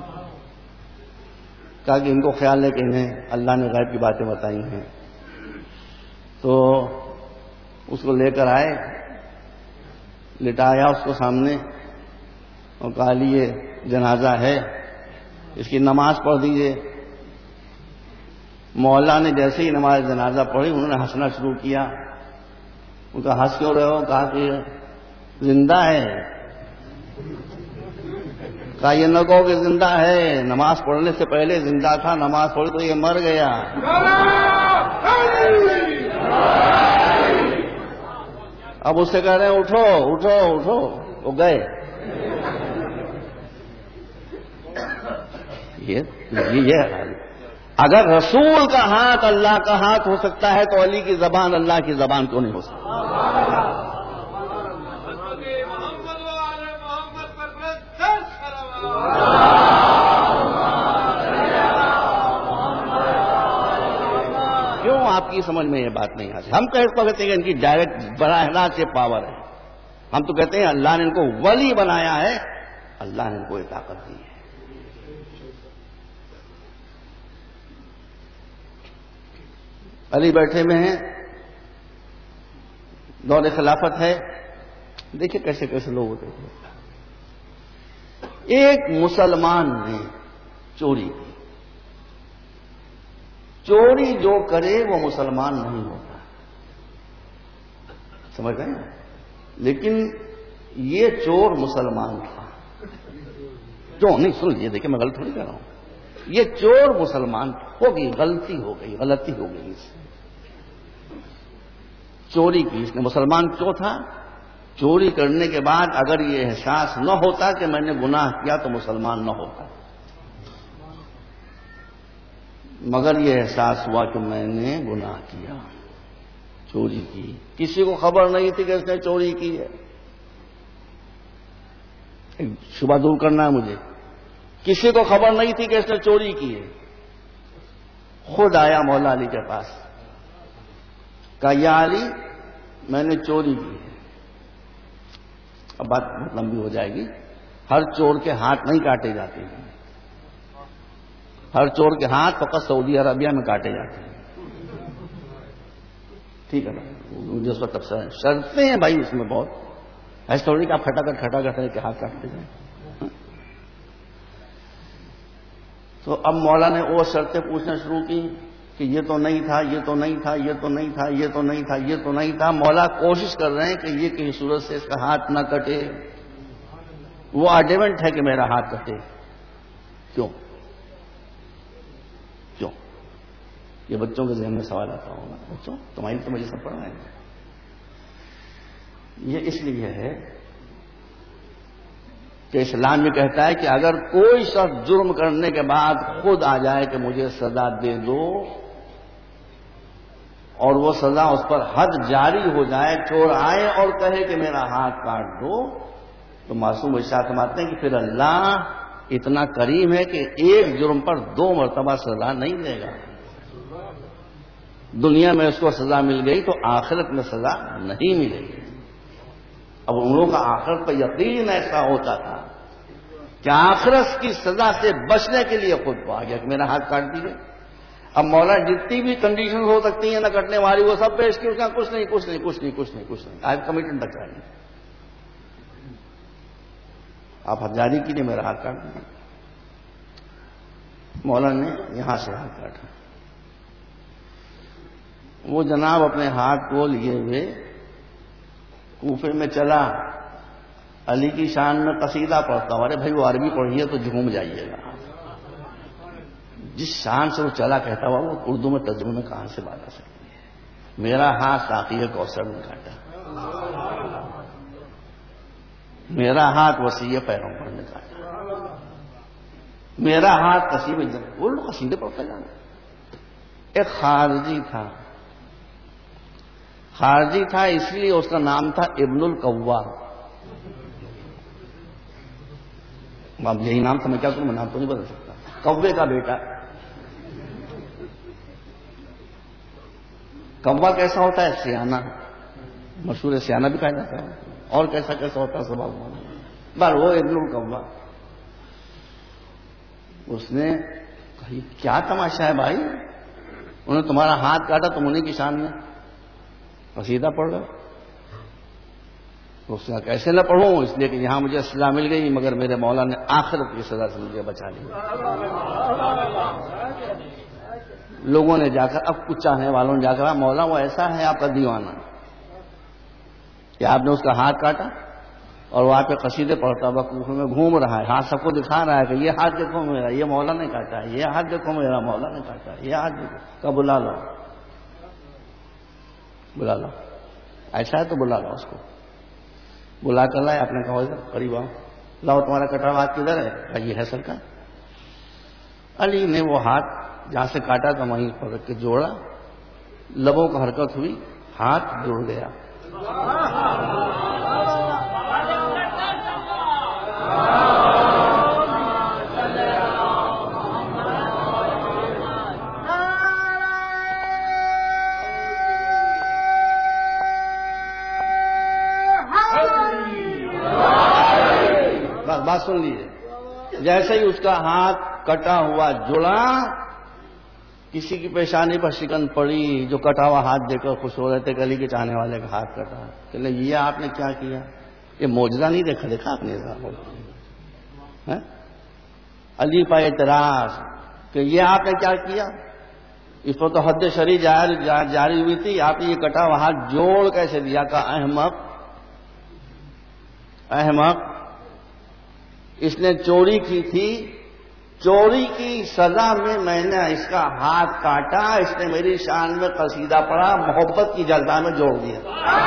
کہا کہ ان کو خیال ہے کہ انہیں اللہ نے غیب کی باتیں بتائی ہیں، تو اس کو لے کر آئے، لٹایا اس کو سامنے اور کہا علی یہ جنازہ ہے، اس کی نماز پڑھ دیجئے۔ مولا نے جیسے ہی نماز جنازہ پڑھی انہوں نے ہنسنا شروع کیا۔ ان کا ہنس کیوں رہے ہو؟ کہا کہ زندہ ہے۔ کہا یہ نہ کہو کہ زندہ ہے، نماز پڑھنے سے پہلے زندہ تھا، نماز پڑھی تو یہ مر گیا۔ اب اس سے کہہ رہے ہیں اٹھو اٹھو اٹھو، وہ گئے۔ یہ اگر رسول کا ہاتھ اللہ کا ہاتھ ہو سکتا ہے تو علی کی زبان اللہ کی زبان کیوں نہیں ہو سکتی؟ کیوں آپ کی سمجھ میں یہ بات نہیں آتی؟ ہم کہتے ہیں کہ ان کی ڈائریکٹ براہ راست یہ پاور ہے، ہم تو کہتے ہیں اللہ نے ان کو ولی بنایا ہے، اللہ نے ان کو یہ طاقت دی ہے۔ علی بیٹھے میں ہیں، دور خلافت ہے، دیکھیں کیسے کیسے لوگ ہوتے تھے۔ ایک مسلمان نے چوری کی، چوری جو کرے وہ مسلمان نہیں ہوتا، سمجھ گئے؟ لیکن یہ چور مسلمان تھا. کیوں نہیں؟ سن لیجیے، دیکھیں میں غلط تھوڑی کہہ رہا ہوں. یہ چور مسلمان ہوگی، غلطی ہو گئی اس سے، چوری کی اس نے. مسلمان کیوں تھا؟ چوری کرنے کے بعد اگر یہ احساس نہ ہوتا کہ میں نے گناہ کیا تو مسلمان نہ ہوتا، مگر یہ احساس ہوا کہ میں نے گناہ کیا، چوری کی. کسی کو خبر نہیں تھی کہ اس نے چوری کی ہے. ایک شبہ دور کرنا ہے مجھے. کسی کو خبر نہیں تھی کہ اس نے چوری کی ہے. خود آیا مولا علی کے پاس، کہا یا علی میں نے چوری کی ہے. اب بات بہت لمبی ہو جائے گی. ہر چور کے ہاتھ نہیں کاٹے جاتے ہیں، ہر چور کے ہاتھ فقط سعودی عربیہ میں کاٹے جاتے ہیں. ٹھیک ہے نا؟ مجھے اس وقت شرطیں ہیں بھائی اس میں بہت. ایسا تھوڑی کہ آپ کھٹا کے ہاتھ کاٹتے جائیں. تو اب مولا نے وہ شرطیں پوچھنا شروع کی کہ یہ تو نہیں تھا، یہ تو نہیں تھا، یہ تو نہیں تھا، یہ تو نہیں تھا، یہ تو نہیں تھا. مولا کوشش کر رہے ہیں کہ یہ کسی صورت سے اس کا ہاتھ نہ کٹے. وہ ایڈیمنٹ ہے کہ میرا ہاتھ کٹے. کیوں؟ یہ بچوں کے ذہن میں سوال آتا ہوگا. بچوں تمہاری تو مجھے سب پڑھنا ہے. یہ اس لیے ہے کہ اسلام یہ کہتا ہے کہ اگر کوئی شخص جرم کرنے کے بعد خود آ جائے کہ مجھے سزا دے دو، اور وہ سزا اس پر حد جاری ہو جائے، چور آئے اور کہے کہ میرا ہاتھ کاٹ دو، تو معصوم ارشاد فرماتے ہیں کہ پھر اللہ اتنا کریم ہے کہ ایک جرم پر 2 مرتبہ سزا نہیں دے گا. دنیا میں اس کو سزا مل گئی تو آخرت میں سزا نہیں ملے گی. اب ان لوگوں کا آخرت پر یقین ایسا ہوتا تھا کہ آخرت کی سزا سے بچنے کے لیے خود کو آ گیا کہ میرا ہاتھ کاٹ دیجیے. اب مولا جتنی بھی کنڈیشن ہو سکتی ہیں نہ کٹنے والی وہ سب پیش کی. اس کا کچھ نہیں آئی کمیٹڈ تک آئیں. آپ حد جاری کیجیے، میرا ہاتھ کاٹ دیجیے. مولا نے یہاں سے ہاتھ کاٹا. وہ جناب اپنے ہاتھ کو لیے ہوئے کوفے میں چلا، علی کی شان میں قصیدہ پڑھتا ہوں. ارے بھائی وہ عربی پڑھیے تو جھوم جائیے گا. جس شان سے وہ چلا کہتا ہوا وہ اردو میں ترجمے میں کہاں سے بات آ سکتی ہے. میرا ہاتھ ساقی کوثر نے کاٹا، میرا ہاتھ وسیع پیغمبر نے کاٹا، میرا ہاتھ قصیدے وہ لوگ قصیدے پڑھتا جانا. ایک خارجی تھا اس لیے اس کا نام تھا ابن القوا. اب یہی نام تھا، میں کیا کروں، میں نام تو نہیں بدل سکتا. کوے کا بیٹا. کوا کیسا ہوتا ہے؟ سیانہ. مشہور ہے، سیانہ بھی کہا جاتا ہے. اور کیسا ہوتا ہے سبب بار وہ ابن القوا. اس نے کہا کیا تماشا ہے بھائی، انہوں نے تمہارا ہاتھ کاٹا، تم انہیں کی شان میں قصیدہ پڑھ رہے. اس نے کیسے نہ پڑھوں، اس لیے کہ یہاں مجھے سزا مل گئی مگر میرے مولا نے آخرت کی سزا سے مجھے بچا لیا. لوگوں نے جا کر، اب کچھ چاہنے والوں نے جا کر، مولا وہ ایسا ہے آپ کا دیوانہ کہ آپ نے اس کا ہاتھ کاٹا اور وہ آپ کے قصیدے پڑھتا ہوا کوفے میں گھوم رہا ہے، ہاتھ سب کو دکھا رہا ہے کہ یہ ہاتھ دیکھو میرا، یہ مولا نے کاٹا ہے، یہ ہاتھ دیکھو میرا، مولا نے کاٹا ہے، یہ ہاتھ دیکھو. کب بلا لو، ایسا ہے تو بلا لو. اس کو بلا کر لائے. آپ نے کہا ادھر قریب آؤ، لاؤ تمہارا کٹا ہوا ہاتھ کدھر ہے؟ کہا یہ ہے سرکار. علی نے وہ ہاتھ جہاں سے کاٹا تھا وہیں پر رکھ کے جوڑا، لبوں کا حرکت ہوئی، ہاتھ جڑ گیا. بات سن لیجیے. جیسے ہی اس کا ہاتھ کٹا ہوا جڑا، کسی کی پیشانی پر شکن پڑی. جو کٹا ہوا ہاتھ دے کر خوش ہو رہے تھے، گلی کے چاہنے والے کا ہاتھ کٹا. کہ یہ آپ نے کیا کیا؟ یہ معجزہ نہیں دیکھا آپ نے. علی پہ اعتراض کہ یہ آپ نے کیا کیا؟ اس پر تو حد شرعی جاری ہوئی تھی، آپ نے یہ کٹا ہوا ہاتھ جوڑ کیسے دیا؟ کا احمق، احمق، اس نے چوری کی تھی، چوری کی سزا میں نے اس کا ہاتھ کاٹا، اس نے میری شان میں قصیدہ پڑھا، محبت کی جلدہ میں جوڑ دیا۔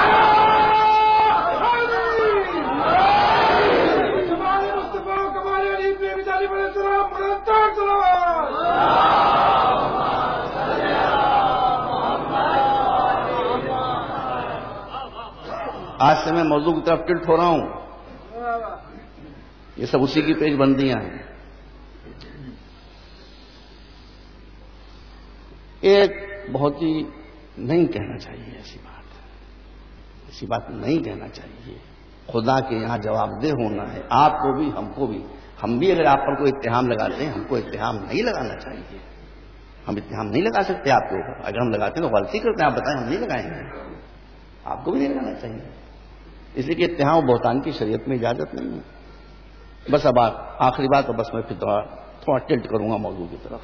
آج سے میں موضوع کی طرف ٹلٹ ہو رہا ہوں، یہ سب اسی کی پیش بندیاں ہیں۔ ایک بہت ہی نہیں کہنا چاہیے ایسی بات نہیں کہنا چاہیے۔ خدا کے یہاں جواب دہ ہونا ہے، آپ کو بھی ہم کو بھی۔ ہم بھی اگر آپ پر کوئی اتہام لگاتے ہیں، ہم کو اتہام نہیں لگانا چاہیے۔ ہم اتہام نہیں لگا سکتے آپ کے اوپر، اگر ہم لگاتے ہیں تو غلطی کرتے ہیں، آپ بتائیں، ہم نہیں لگائیں گے، آپ کو بھی نہیں لگانا چاہیے۔ اس لیے کہ اتہام و بہتان کی شریعت میں اجازت نہیں ہے۔ بس اب آخری بات، تو بس میں پھر تھوڑا ٹلٹ کروں گا موضوع کی طرف۔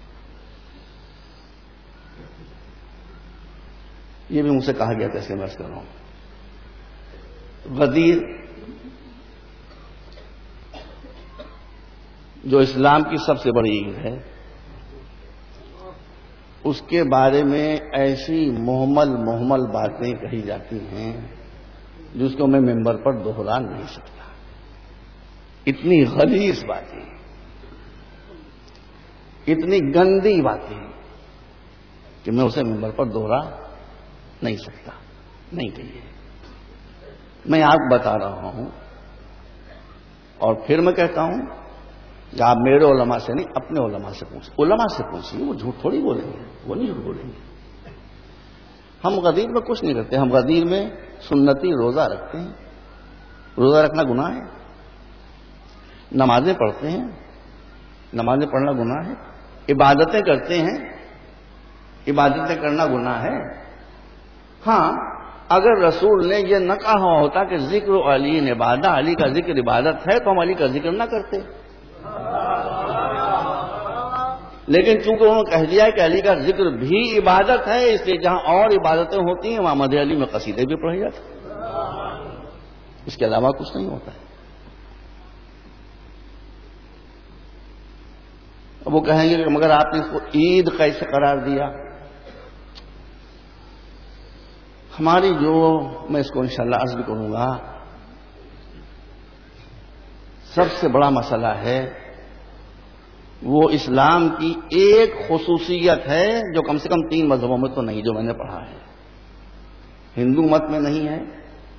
یہ بھی مجھ سے کہا گیا تھا، اس لیے میں کر رہا ہوں۔ غدیر جو اسلام کی سب سے بڑی عید ہے، اس کے بارے میں ایسی محمل باتیں کہی جاتی ہیں جس کو میں ممبر پر دوہرا نہیں سکتا۔ اتنی غلیظ باتیں، اتنی گندی باتیں کہ میں اسے ممبر پر دوہرا نہیں سکتا، نہیں کہیے۔ میں آپ بتا رہا ہوں، اور پھر میں کہتا ہوں کہ آپ میرے علماء سے نہیں، اپنے علماء سے پوچھیں، علماء سے پوچھیں، وہ جھوٹ تھوڑی بولیں گے، وہ نہیں جھوٹ بولیں گے۔ ہم غدیر میں کچھ نہیں کرتے، ہم غدیر میں سنتی روزہ رکھتے ہیں۔ روزہ رکھنا گناہ ہے، نمازیں پڑھتے ہیں، نمازیں پڑھنا گناہ ہے، عبادتیں کرتے ہیں، عبادتیں کرنا گناہ ہے۔ ہاں، اگر رسول نے یہ نہ کہا ہوتا کہ ذکر علی عبادہ، علی کا ذکر عبادت ہے، تو ہم علی کا ذکر نہ کرتے۔ لیکن چونکہ انہوں نے کہہ دیا ہے کہ علی کا ذکر بھی عبادت ہے، اس لیے جہاں اور عبادتیں ہوتی ہیں وہاں مدح علی میں قصیدے بھی پڑھے جاتے ہیں، اس کے علاوہ کچھ نہیں ہوتا ہے۔ اب وہ کہیں گے کہ مگر آپ نے اس کو عید کیسے قرار دیا؟ ہماری جو، میں اس کو انشاءاللہ عرض بھی کروں گا، سب سے بڑا مسئلہ ہے، وہ اسلام کی ایک خصوصیت ہے جو کم سے کم 3 مذہبوں میں تو نہیں، جو میں نے پڑھا ہے۔ ہندو مت میں نہیں ہے،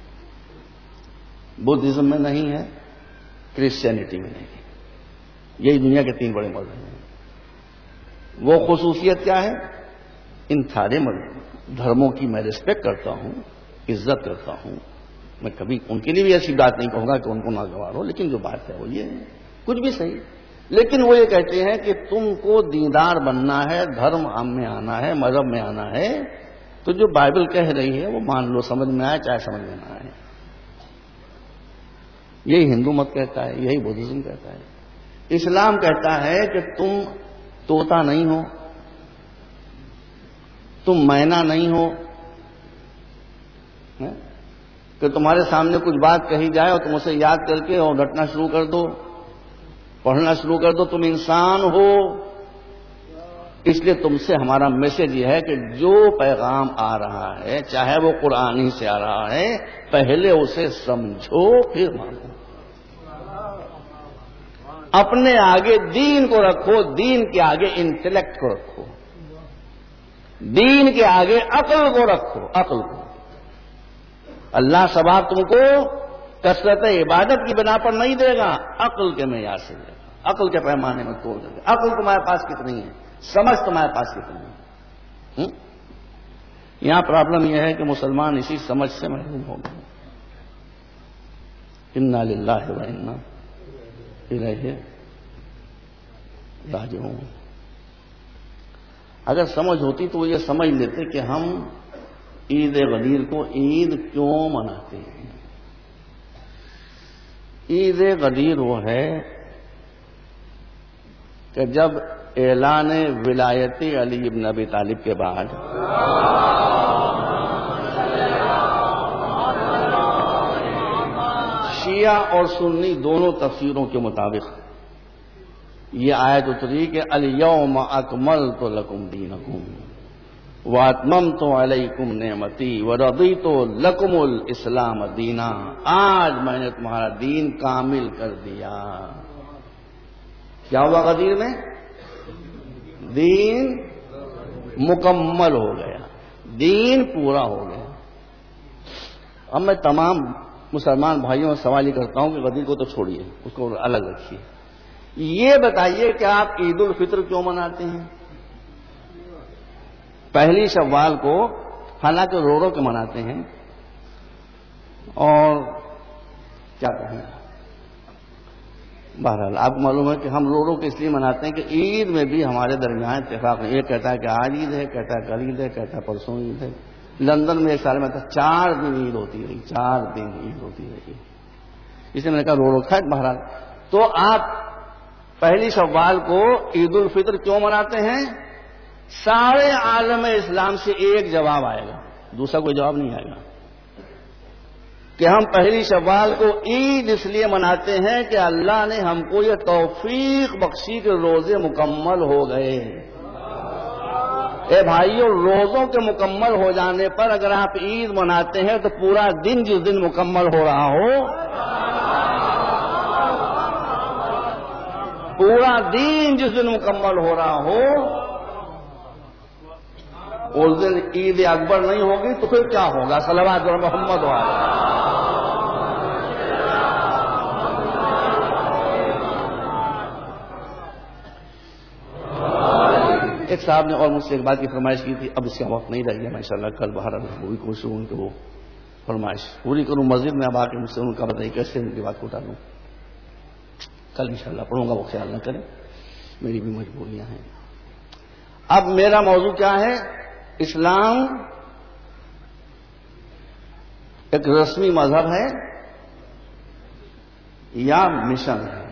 بدھزم میں نہیں ہے، کرسچینٹی میں نہیں ہے۔ یہی دنیا کے 3 بڑے مذہب ہیں۔ وہ خصوصیت کیا ہے؟ ان سارے دھرموں کی میں ریسپیکٹ کرتا ہوں، عزت کرتا ہوں، میں کبھی ان کے لیے بھی ایسی بات نہیں کہوں گا کہ ان کو ناگوار ہو، لیکن جو بات ہے وہ یہ ہے، کچھ بھی صحیح، لیکن وہ یہ کہتے ہیں کہ تم کو دیندار بننا ہے، دھرم میں آنا ہے، مذہب میں آنا ہے، تو جو بائبل کہہ رہی ہے وہ مان لو، سمجھ میں آئے چاہے سمجھ میں نہ آئے۔ یہی ہندو مت کہتا ہے، یہی بدھزم کہتا ہے۔ اسلام کہتا ہے کہ تم طوطا نہیں ہو، تم مینا نہیں ہو، کہ تمہارے سامنے کچھ بات کہی جائے اور تم اسے یاد کر کے اور رٹنا شروع کر دو، پڑھنا شروع کر دو۔ تم انسان ہو، اس لیے تم سے ہمارا میسج یہ ہے کہ جو پیغام آ رہا ہے، چاہے وہ قرآن ہی سے آ رہا ہے، پہلے اسے سمجھو پھر مانو۔ اپنے آگے دین کو رکھو، دین کے آگے انٹلیکٹ کو رکھو، دین کے آگے عقل کو رکھو، عقل کو۔ اللہ ثواب تم کو کثرت عبادت کی بنا پر نہیں دے گا، عقل کے معیار سے دے گا، عقل کے پیمانے میں توڑ دے گا۔ عقل تمہارے پاس کتنی ہے، سمجھ تمہارے پاس کتنی ہے۔ یہاں پرابلم یہ ہے کہ مسلمان اسی سمجھ سے محروم ہو گئے۔ انا للہ و انا الیہ راجعون۔ اگر سمجھ ہوتی تو وہ یہ سمجھ لیتے کہ ہم عید غدیر کو عید کیوں مناتے ہیں۔ عید غدیر وہ ہے کہ جب اعلان ولایت علی ابن ابی طالب کے بعد شیعہ اور سنی دونوں تفسیروں کے مطابق یہ آیت اتری کہ الیوم اکملت لکم دینکم واتممت علیکم نعمتی ورضیت لکم الاسلام دینا، آج میں نے تمہارا دین کامل کر دیا۔ کیا ہوا غدیر میں؟ دین مکمل ہو گیا، دین پورا ہو گیا۔ اب میں تمام مسلمان بھائیوں سے سوال یہ کرتا ہوں کہ غدیر کو تو چھوڑیے، اس کو الگ رکھیے، یہ بتائیے کہ آپ عید الفطر کیوں مناتے ہیں؟ پہلی شوال کو حالانکہ رو رو کے مناتے ہیں، اور کیا کہیں، بہرحال آپ کو معلوم ہے کہ ہم رو رو کے اس لیے مناتے ہیں کہ عید میں بھی ہمارے درمیان اتفاق نہیں۔ ایک کہتا ہے کہ آج عید ہے، کہتا ہے کل عید ہے، کہتا ہے پرسوں عید ہے۔ لندن میں ایک سال میں تھا 4 دن عید ہوتی رہی، 4 دن عید ہوتی رہی، اس لیے میں نے کہا رو رو کھائے۔ بہرحال تو آپ پہلی شوال کو عید الفطر کیوں مناتے ہیں؟ سارے عالم اسلام سے ایک جواب آئے گا، دوسرا کوئی جواب نہیں آئے گا، کہ ہم پہلی شوال کو عید اس لیے مناتے ہیں کہ اللہ نے ہم کو یہ توفیق بخشی کہ روزے مکمل ہو گئے۔ اے بھائیو، روزوں کے مکمل ہو جانے پر اگر آپ عید مناتے ہیں تو پورا دن جس دن مکمل ہو رہا ہو، پورا دن جس دن مکمل ہو رہا ہو اس دن عید اکبر نہیں ہوگی تو پھر کیا ہوگا؟ صلوات محمد علیہ۔ ایک صاحب نے اور مجھ سے ایک بات کی فرمائش کی تھی، اب اس کا وقت نہیں رہ گیا، میں انشاءاللہ کل باہر وہی کوشش ہوں کہ وہ فرمائش پوری کروں۔ مسجد میں اب آ کے مجھ سے ان کا بتائیے کیسے ان کی بات کو ٹالوں، کل انشاءاللہ پڑھوں گا، وہ خیال نہ کریں، میری بھی مجبوریاں ہیں۔ اب میرا موضوع کیا ہے؟ اسلام ایک رسمی مذہب ہے یا مشن ہے؟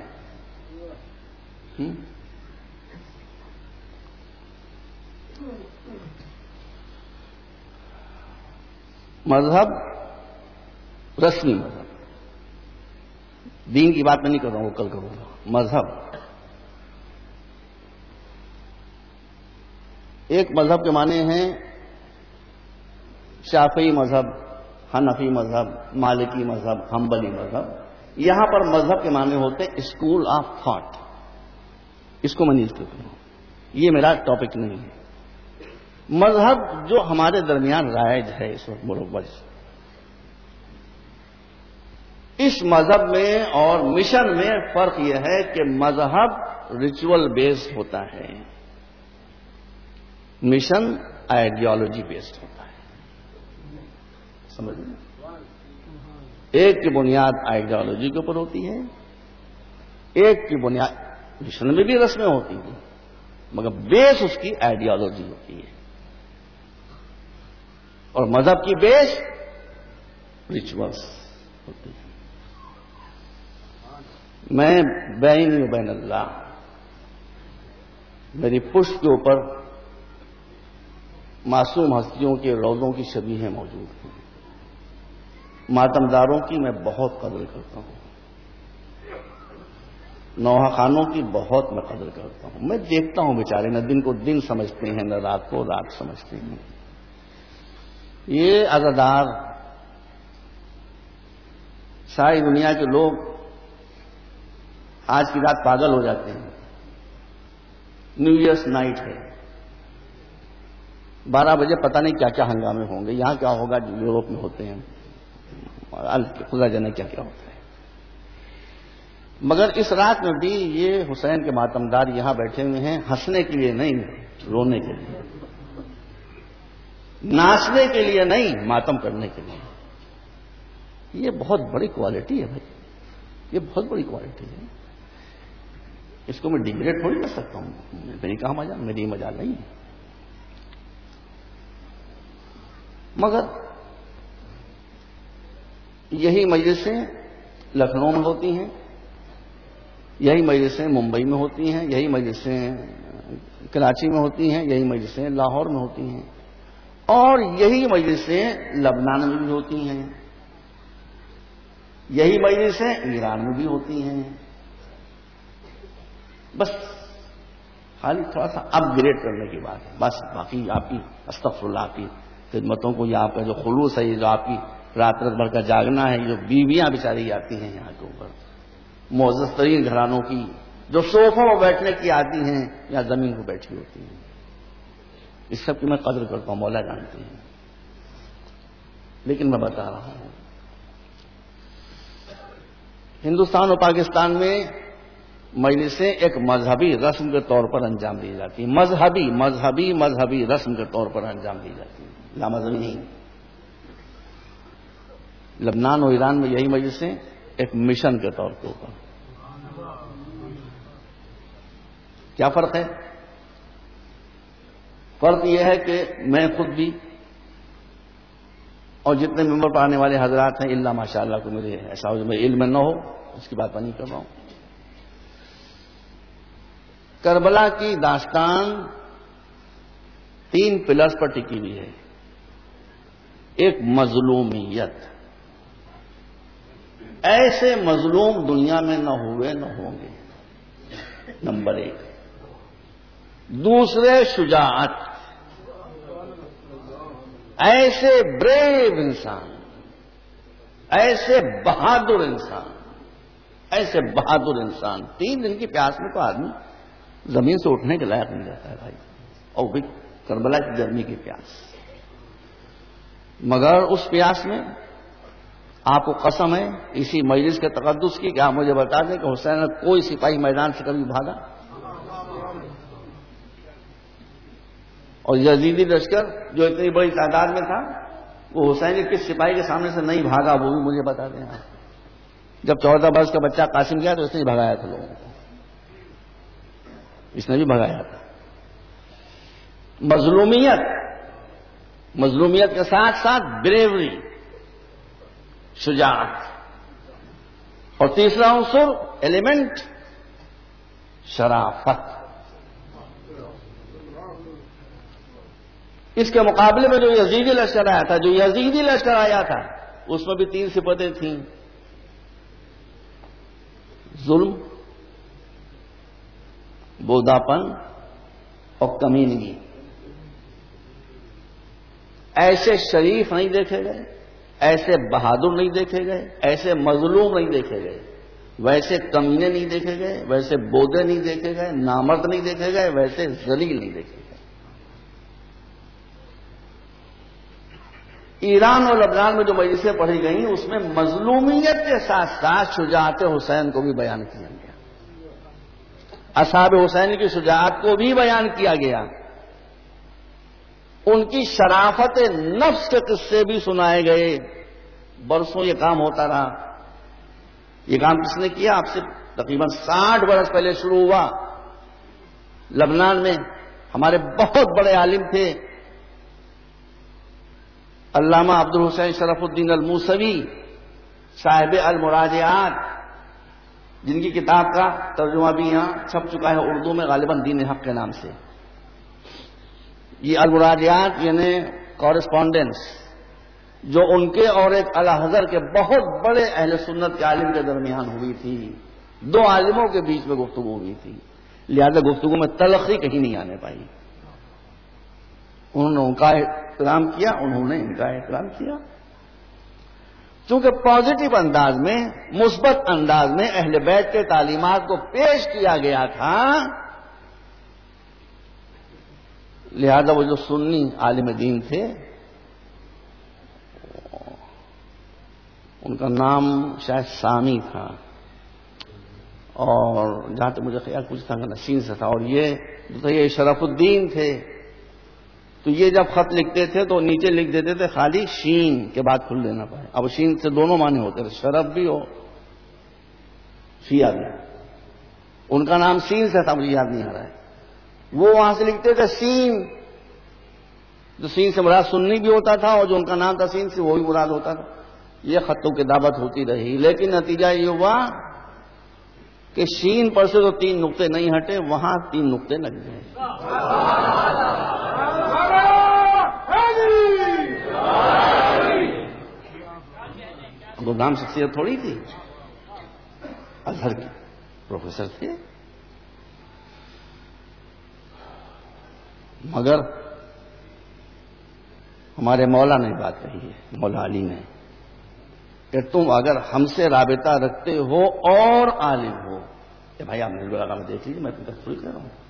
مذہب، رسمی مذہب، دین کی بات میں نہیں کر رہا ہوں، وہ کل کروں گا۔ مذہب، ایک مذہب کے معنی ہیں شافعی مذہب، حنفی مذہب، مالکی مذہب، حنبلی مذہب۔ یہاں پر مذہب کے معنی ہوتے ہیں اسکول آف تھاٹ، اس کو میں نہیں کرتا ہوں، یہ میرا ٹاپک نہیں ہے۔ مذہب جو ہمارے درمیان رائج ہے اس وقت مروج، اس مذہب میں اور مشن میں فرق یہ ہے کہ مذہب ریچول بیسڈ ہوتا ہے، مشن آئیڈیالوجی بیسڈ ہوتا ہے۔ سمجھ لیں، ایک کی بنیاد آئیڈیالوجی کے اوپر ہوتی ہے، ایک کی بنیاد مشن میں بھی رسمیں ہوتی ہیں مگر بیس اس کی آئیڈیالوجی ہوتی ہے، اور مذہب کی بیس ریچولز ہوتی ہے۔ میں بین و بین اللہ، میری پشت کے اوپر معصوم ہستیوں کے روضوں کی شبیہیں موجود ہیں، ماتمداروں کی میں بہت قدر کرتا ہوں، نوحہ خانوں کی بہت میں قدر کرتا ہوں۔ میں دیکھتا ہوں بیچارے نہ دن کو دن سمجھتے ہیں، نہ رات کو رات سمجھتے ہیں۔ یہ عزادار ساری دنیا کے لوگ آج کی رات پاگل ہو جاتے ہیں، نیو ایئرس نائٹ ہے، 12 بجے پتہ نہیں کیا کیا ہنگامے ہوں گے، یہاں کیا ہوگا جو یورپ میں ہوتے ہیں، خدا جانے کیا کیا ہوتا ہے۔ مگر اس رات میں بھی یہ حسین کے ماتمدار یہاں بیٹھے ہوئے ہیں، ہنسنے کے لیے نہیں، رونے کے لیے، ناچنے کے لیے نہیں، ماتم کرنے کے لیے۔ یہ بہت بڑی کوالٹی ہے بھائی، یہ بہت بڑی کوالٹی ہے، اس کو میں ڈیگریڈ تھوڑی کر سکتا ہوں، میری کہاں مجال، میری مجال نہیں ہے۔ مگر یہی مجلسیں لکھنؤ میں ہوتی ہیں، یہی مجلسیں ممبئی میں ہوتی ہیں، یہی مجلسیں کراچی میں ہوتی ہیں، یہی مجلسیں لاہور میں ہوتی ہیں، اور یہی مجلسیں لبنان میں بھی ہوتی ہیں، یہی مجلسیں ایران میں بھی ہوتی ہیں. بس خالی تھوڑا سا اپ گریڈ کرنے کی بات ہے بس. باقی آپ کی استغفر اللہ کی خدمتوں کو، یہ آپ کا جو خلوص ہے، یہ جو آپ کی رات رات بھر کا جاگنا ہے، جو بیویاں بیچاری آتی ہیں یہاں کے اوپر معزز ترین گھرانوں کی، جو صوفوں پر بیٹھنے کی آتی ہیں یا زمین پر بیٹھی ہوتی ہیں، اس سب کی میں قدر کرتا ہوں، مولا جانتے ہیں. لیکن میں بتا رہا ہوں ہندوستان اور پاکستان میں مجلسیں ایک مذہبی رسم کے طور پر انجام دی جاتی ہیں. مذہبی رسم کے طور پر انجام دی جاتی ہیں، لامذہبی نہیں. لبنان اور ایران میں یہی مجلسیں ایک مشن کے طور کے اوپر. کیا فرق ہے؟ فرق یہ ہے کہ میں خود بھی اور جتنے ممبر پر آنے والے حضرات ہیں، اللہ ماشاء اللہ کو میرے ایسا ہو جو میرے علم نہ ہو اس کی بات میں نہیں کر رہا ہوں. کربلا کی داستان 3 پلرز پر ٹکی ہوئی ہے. ایک مظلومیت. ایسے مظلوم دنیا میں نہ ہوئے نہ ہوں گے، نمبر 1. دوسرے شجاعت. ایسے بریو انسان، ایسے بہادر انسان، ایسے بہادر انسان. 3 دن کی پیاس میں تو آدمی زمین سے اٹھنے کے لائق نہیں رہتا ہے بھائی، اور بھی کربلا کی گرمی کی پیاس. مگر اس پیاس میں آپ کو قسم ہے اسی مجلس کے تقدس کی کہ آپ مجھے بتا دیں کہ حسین کوئی سپاہی میدان سے کبھی بھاگا؟ اور یزیدی لشکر جو اتنی بڑی تعداد میں تھا، وہ حسین کے کس سپاہی کے سامنے سے نہیں بھاگا وہ بھی مجھے بتا دیں آپ. جب 14 برس کا بچہ قاسم گیا تو اس نے بھگایا تھا لوگوں کو، اس نے بھی بھگایا تھا. مظلومیت کے ساتھ ساتھ بریوری، شجاعت. اور تیسرا عنصر ایلیمنٹ شرافت. اس کے مقابلے میں جو یزیدی لشکر آیا تھا اس میں بھی 3 صفتیں تھیں: ظلم، بوداپن اور کمینگی. ایسے شریف نہیں دیکھے گئے، ایسے بہادر نہیں دیکھے گئے، ایسے مظلوم نہیں دیکھے گئے، ویسے کمینے نہیں دیکھے گئے، ویسے بودے نہیں دیکھے گئے، نامرد نہیں دیکھے گئے، ویسے ذلیل نہیں دیکھے گئے. ایران اور لبنان میں جو مجلسیں پڑھی گئیں اس میں مظلومیت کے ساتھ ساتھ شجاعت حسین کو بھی بیان کیا گیا، اصحاب حسین کی شجاعت کو بھی بیان کیا گیا، ان کی شرافت نفس کے قصے بھی سنائے گئے. برسوں یہ کام ہوتا رہا. یہ کام کس نے کیا؟ آپ سے تقریباً 60 برس پہلے شروع ہوا. لبنان میں ہمارے بہت بڑے عالم تھے علامہ عبد الحسین شرف الدین الموسوی صاحب المراجعات، جن کی کتاب کا ترجمہ بھی یہاں چھپ چکا ہے اردو میں، غالباً دین حق کے نام سے. یہ المراجعات یعنی کورسپونڈنس جو ان کے اور ایک اعلی حضرت کے بہت بڑے اہل سنت کے عالم کے درمیان ہوئی تھی. 2 عالموں کے بیچ میں گفتگو ہوئی تھی، لہذا گفتگو میں تلخی کہیں نہیں آنے پائی. انہوں نے ان کا احترام کیا، انہوں نے ان کا احترام کیا. چونکہ پازیٹو انداز میں، مثبت انداز میں اہل بیت کے تعلیمات کو پیش کیا گیا تھا، لہذا وہ جو سنی عالم دین تھے ان کا نام شاید سامی تھا، اور جہاں تک مجھے خیال کچھ تھا نسیم سے تھا، اور یہ جو تھے یہ شرف الدین تھے. تو یہ جب خط لکھتے تھے تو نیچے لکھ دیتے تھے خالی شین کے بعد کھل دینا پڑے. اب شین سے دونوں معنی ہوتے تھے، شرف بھی ہو شیعہ بھی. ان کا نام سین سے تھا، مجھے یاد نہیں آ رہا ہے. وہ وہاں سے لکھتے تھے سین، جو سین سے مراد سنی بھی ہوتا تھا، اور جو ان کا نام تھا سین سے وہ بھی مراد ہوتا تھا. یہ خطوں کی دعوت ہوتی رہی، لیکن نتیجہ یہ ہوا کہ شین پر سے تو 3 نقطے نہیں ہٹے، وہاں 3 نقطے لگ گئے. وہ نام شخصیت تھوڑی تھی، ازہر کی پروفیسر تھے، مگر ہمارے مولا نے بات کہی ہے، مولا علی نے، کہ تم اگر ہم سے رابطہ رکھتے ہو اور عالم ہو، کہ بھائی آپ میرے بارے میں دیکھ لیجیے، میں تم تک کر رہا ہوں،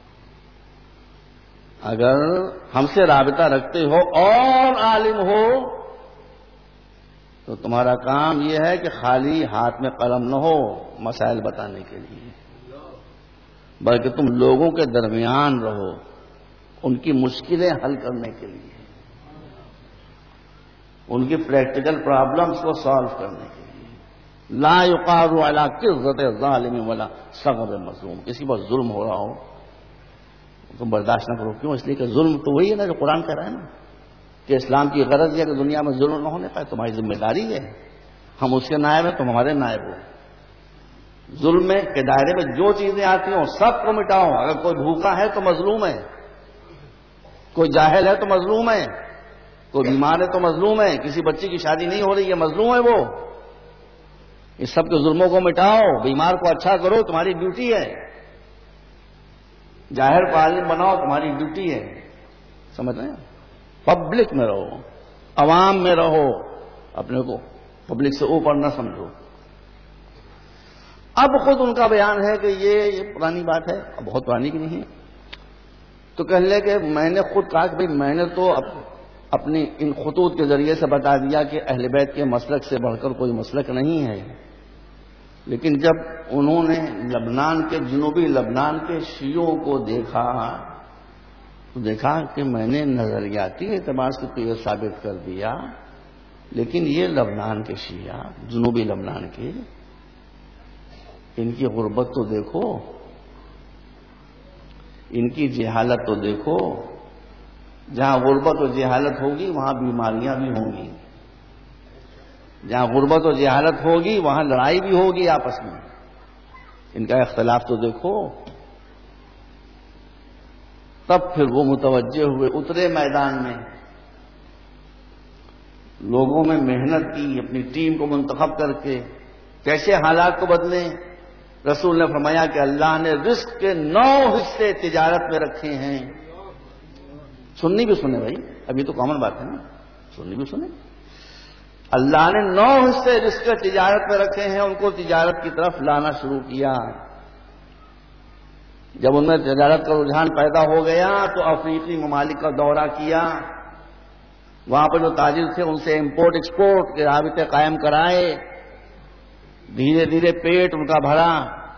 اگر ہم سے رابطہ رکھتے ہو اور عالم ہو تو تمہارا کام یہ ہے کہ خالی ہاتھ میں قلم نہ ہو مسائل بتانے کے لیے، بلکہ تم لوگوں کے درمیان رہو ان کی مشکلیں حل کرنے کے لیے، ان کی پریکٹیکل پرابلمس کو سالو کرنے کے لیے۔ لا یقار علی قرۃ ظالم ولا صغر مظلوم، کسی پر ظلم ہو رہا ہو تم برداشت نہ کرو، کیوں؟ اس لیے کہ ظلم تو وہی ہے نا جو قرآن کہہ رہا ہے نا، کہ اسلام کی غرض یہ ہے کہ دنیا میں ظلم نہ ہونے پائے، تمہاری ذمہ داری ہے، ہم اس کے نائب ہیں، تم ہمارے نائب ہو۔ ظلم کے دائرے میں جو چیزیں آتی ہوں سب کو مٹاؤ، اگر کوئی بھوکا ہے تو مظلوم ہے، کوئی جاہل ہے تو مظلوم ہے، کوئی بیمار ہے تو مظلوم ہے، کسی بچی کی شادی نہیں ہو رہی ہے مظلوم ہے وہ، اس سب کے ظلموں کو مٹاؤ، بیمار کو اچھا کرو، تمہاری ڈیوٹی ہے، ظاہر کو عالم بناؤ، تمہاری ڈیوٹی ہے، سمجھ رہے ہیں؟ پبلک میں رہو، عوام میں رہو، اپنے کو پبلک سے اوپر نہ سمجھو۔ اب خود ان کا بیان ہے کہ یہ پرانی بات ہے، اب بہت پرانی کی نہیں ہے، تو کہہ لے کہ میں نے خود کہا کہ بھائی میں نے تو اپنی ان خطوط کے ذریعے سے بتا دیا کہ اہل بیت کے مسلک سے بڑھ کر کوئی مسلک نہیں ہے، لیکن جب انہوں نے لبنان کے جنوبی لبنان کے شیعوں کو دیکھا تو دیکھا کہ میں نے نظریاتی اعتبار سے تو یہ ثابت کر دیا، لیکن یہ لبنان کے شیعہ جنوبی لبنان کے، ان کی غربت تو دیکھو، ان کی جہالت تو دیکھو، جہاں غربت و جہالت ہوگی وہاں بیماریاں بھی ہوں گی، جہاں غربت و جہالت ہوگی وہاں لڑائی بھی ہوگی آپس میں، ان کا اختلاف تو دیکھو۔ تب پھر وہ متوجہ ہوئے، اترے میدان میں، لوگوں میں محنت کی، اپنی ٹیم کو منتخب کر کے کیسے حالات کو بدلیں۔ رسول نے فرمایا کہ اللہ نے رزق کے 9 حصے تجارت میں رکھے ہیں۔ سننی بھی سنے بھائی، ابھی تو کامن بات ہے نا، سننی بھی سنے۔ اللہ نے 9 حصے رزق کے تجارت میں رکھے ہیں، ان کو تجارت کی طرف لانا شروع کیا۔ جب ان میں تجارت کا رجحان پیدا ہو گیا تو افریقی ممالک کا دورہ کیا، وہاں پر جو تاجر تھے ان سے امپورٹ ایکسپورٹ کے رابطے قائم کرائے، دھیرے دھیرے پیٹ ان کا بھرا۔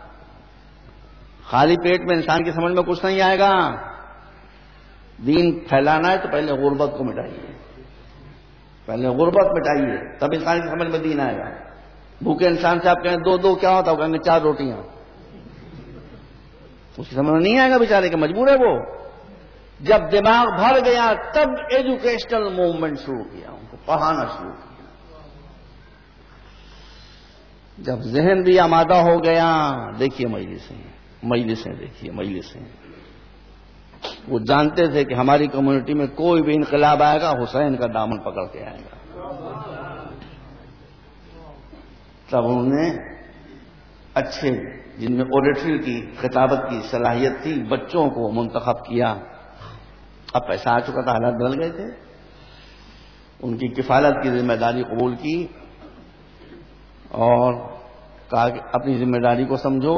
خالی پیٹ میں انسان کی سمجھ میں کچھ نہیں آئے گا، دین پھیلانا ہے تو پہلے غربت کو مٹائیے، پہلے غربت مٹائیے، تب انسان کی سمجھ میں دین آئے گا۔ بھوکے انسان سے آپ کہیں دو کیا ہوتا ہے، کہیں گے 4 روٹیاں، اس کی سمجھ میں نہیں آئے گا بیچارے کے، مجبور ہے وہ۔ جب دماغ بھر گیا تب ایجوکیشنل موومنٹ شروع کیا، ان کو پڑھانا شروع کیا۔ جب ذہن بھی آمادہ ہو گیا، دیکھیے مجلسیں دیکھیے مجلسیں، وہ جانتے تھے کہ ہماری کمیونٹی میں کوئی بھی انقلاب آئے گا حسین کا دامن پکڑ کے آئے گا۔ تب انہوں نے اچھے، جن میں اوریٹری کی، خطابت کی صلاحیت تھی، بچوں کو منتخب کیا۔ اب پیسہ آ چکا تھا، حالات بدل گئے تھے، ان کی کفالت کی ذمہ داری قبول کی اور کہا کہ اپنی ذمہ داری کو سمجھو۔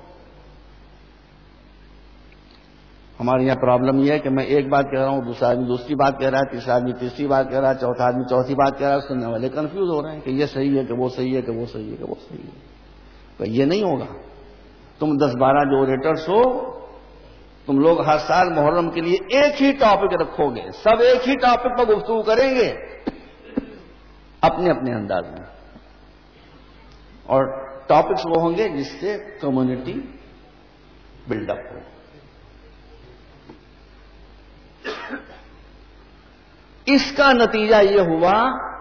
ہمارے یہاں پرابلم یہ ہے کہ میں ایک بات کہہ رہا ہوں، دوسرا آدمی دوسری بات کہہ رہا ہے، تیسرا آدمی تیسری بات کہہ رہا ہے، چوتھا آدمی چوتھی بات کہہ رہا ہے، سننے والے کنفیوز ہو رہے ہیں کہ یہ صحیح ہے کہ وہ صحیح ہے کہ وہ صحیح ہے کہ وہ صحیح ہے۔ تو یہ نہیں ہوگا۔ تم 10-12 جو اوریٹرس ہو، تم لوگ ہر سال محرم کے لیے ایک ہی ٹاپک رکھو گے، سب ایک ہی ٹاپک پر گفتگو کریں گے اپنے اپنے انداز میں، اور ٹاپکس وہ ہوں گے جس سے کمیونٹی بلڈ اپ ہو۔ اس کا نتیجہ یہ ہوا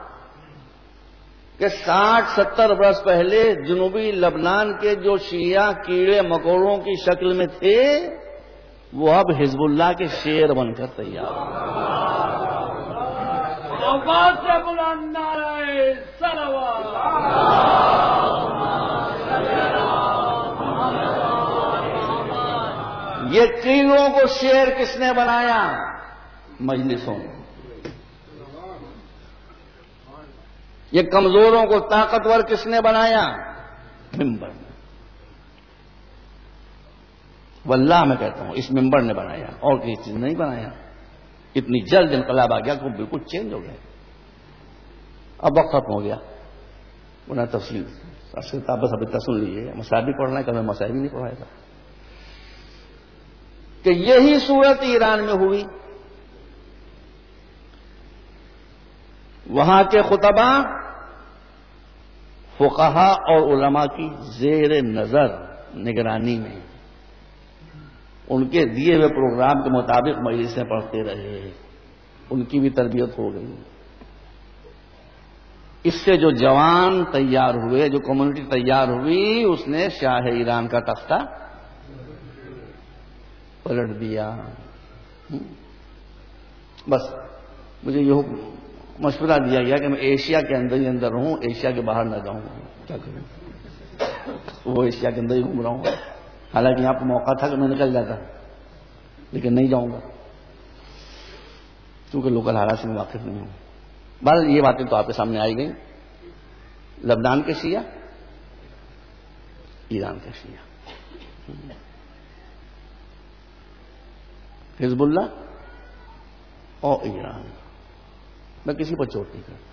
کہ 60-70 برس پہلے جنوبی لبنان کے جو شیعہ کیڑے مکوڑوں کی شکل میں تھے، وہ اب حزب اللہ کے شیر بن کر تیار ہو۔ آواز سے بلند نعرہ صلوات. یہ تینوں کو شیر کس نے بنایا؟ مجلسوں نے. یہ کمزوروں کو طاقتور کس نے بنایا؟ ممبر نے. واللہ میں کہتا ہوں اس ممبر نے بنایا اور کسی چیز نہیں بنایا. اتنی جلد انقلاب آ گیا کہ وہ بالکل چینج ہو گئے. اب وقت ختم ہو گیا. انہیں تفصیل بس ابھی تک سن لیجیے. مسائل بھی پڑھنا ہے، کبھی مسائل بھی نہیں پڑھایا تھا کہ یہی صورت ایران میں ہوئی. وہاں کے خطبہ فقہا اور علماء کی زیر نظر نگرانی میں ان کے دیے ہوئے پروگرام کے مطابق مجلسیں پڑھتے رہے. ان کی بھی تربیت ہو گئی. اس سے جو جوان تیار ہوئے، جو کمیونٹی تیار ہوئی، اس نے شاہ ایران کا تختہ پلٹ دیا. بس مجھے یہ مشورہ دیا گیا کہ میں ایشیا کے اندر ہی اندر رہوں، ایشیا کے باہر نہ جاؤں. کیا کروں؟ وہ ایشیا کے اندر ہی گھوم رہا ہوں. حالانکہ یہاں پہ موقع تھا کہ میں نکل جاتا، لیکن نہیں جاؤں گا کیونکہ لوکل حالات سے میں واقف نہیں ہوں. بس یہ باتیں تو آپ کے سامنے آئی گئیں. لبنان کے شیعہ، ایران کے شیعہ، حزب اللہ اور ایران. میں کسی پر چوٹ نہیں کرتا.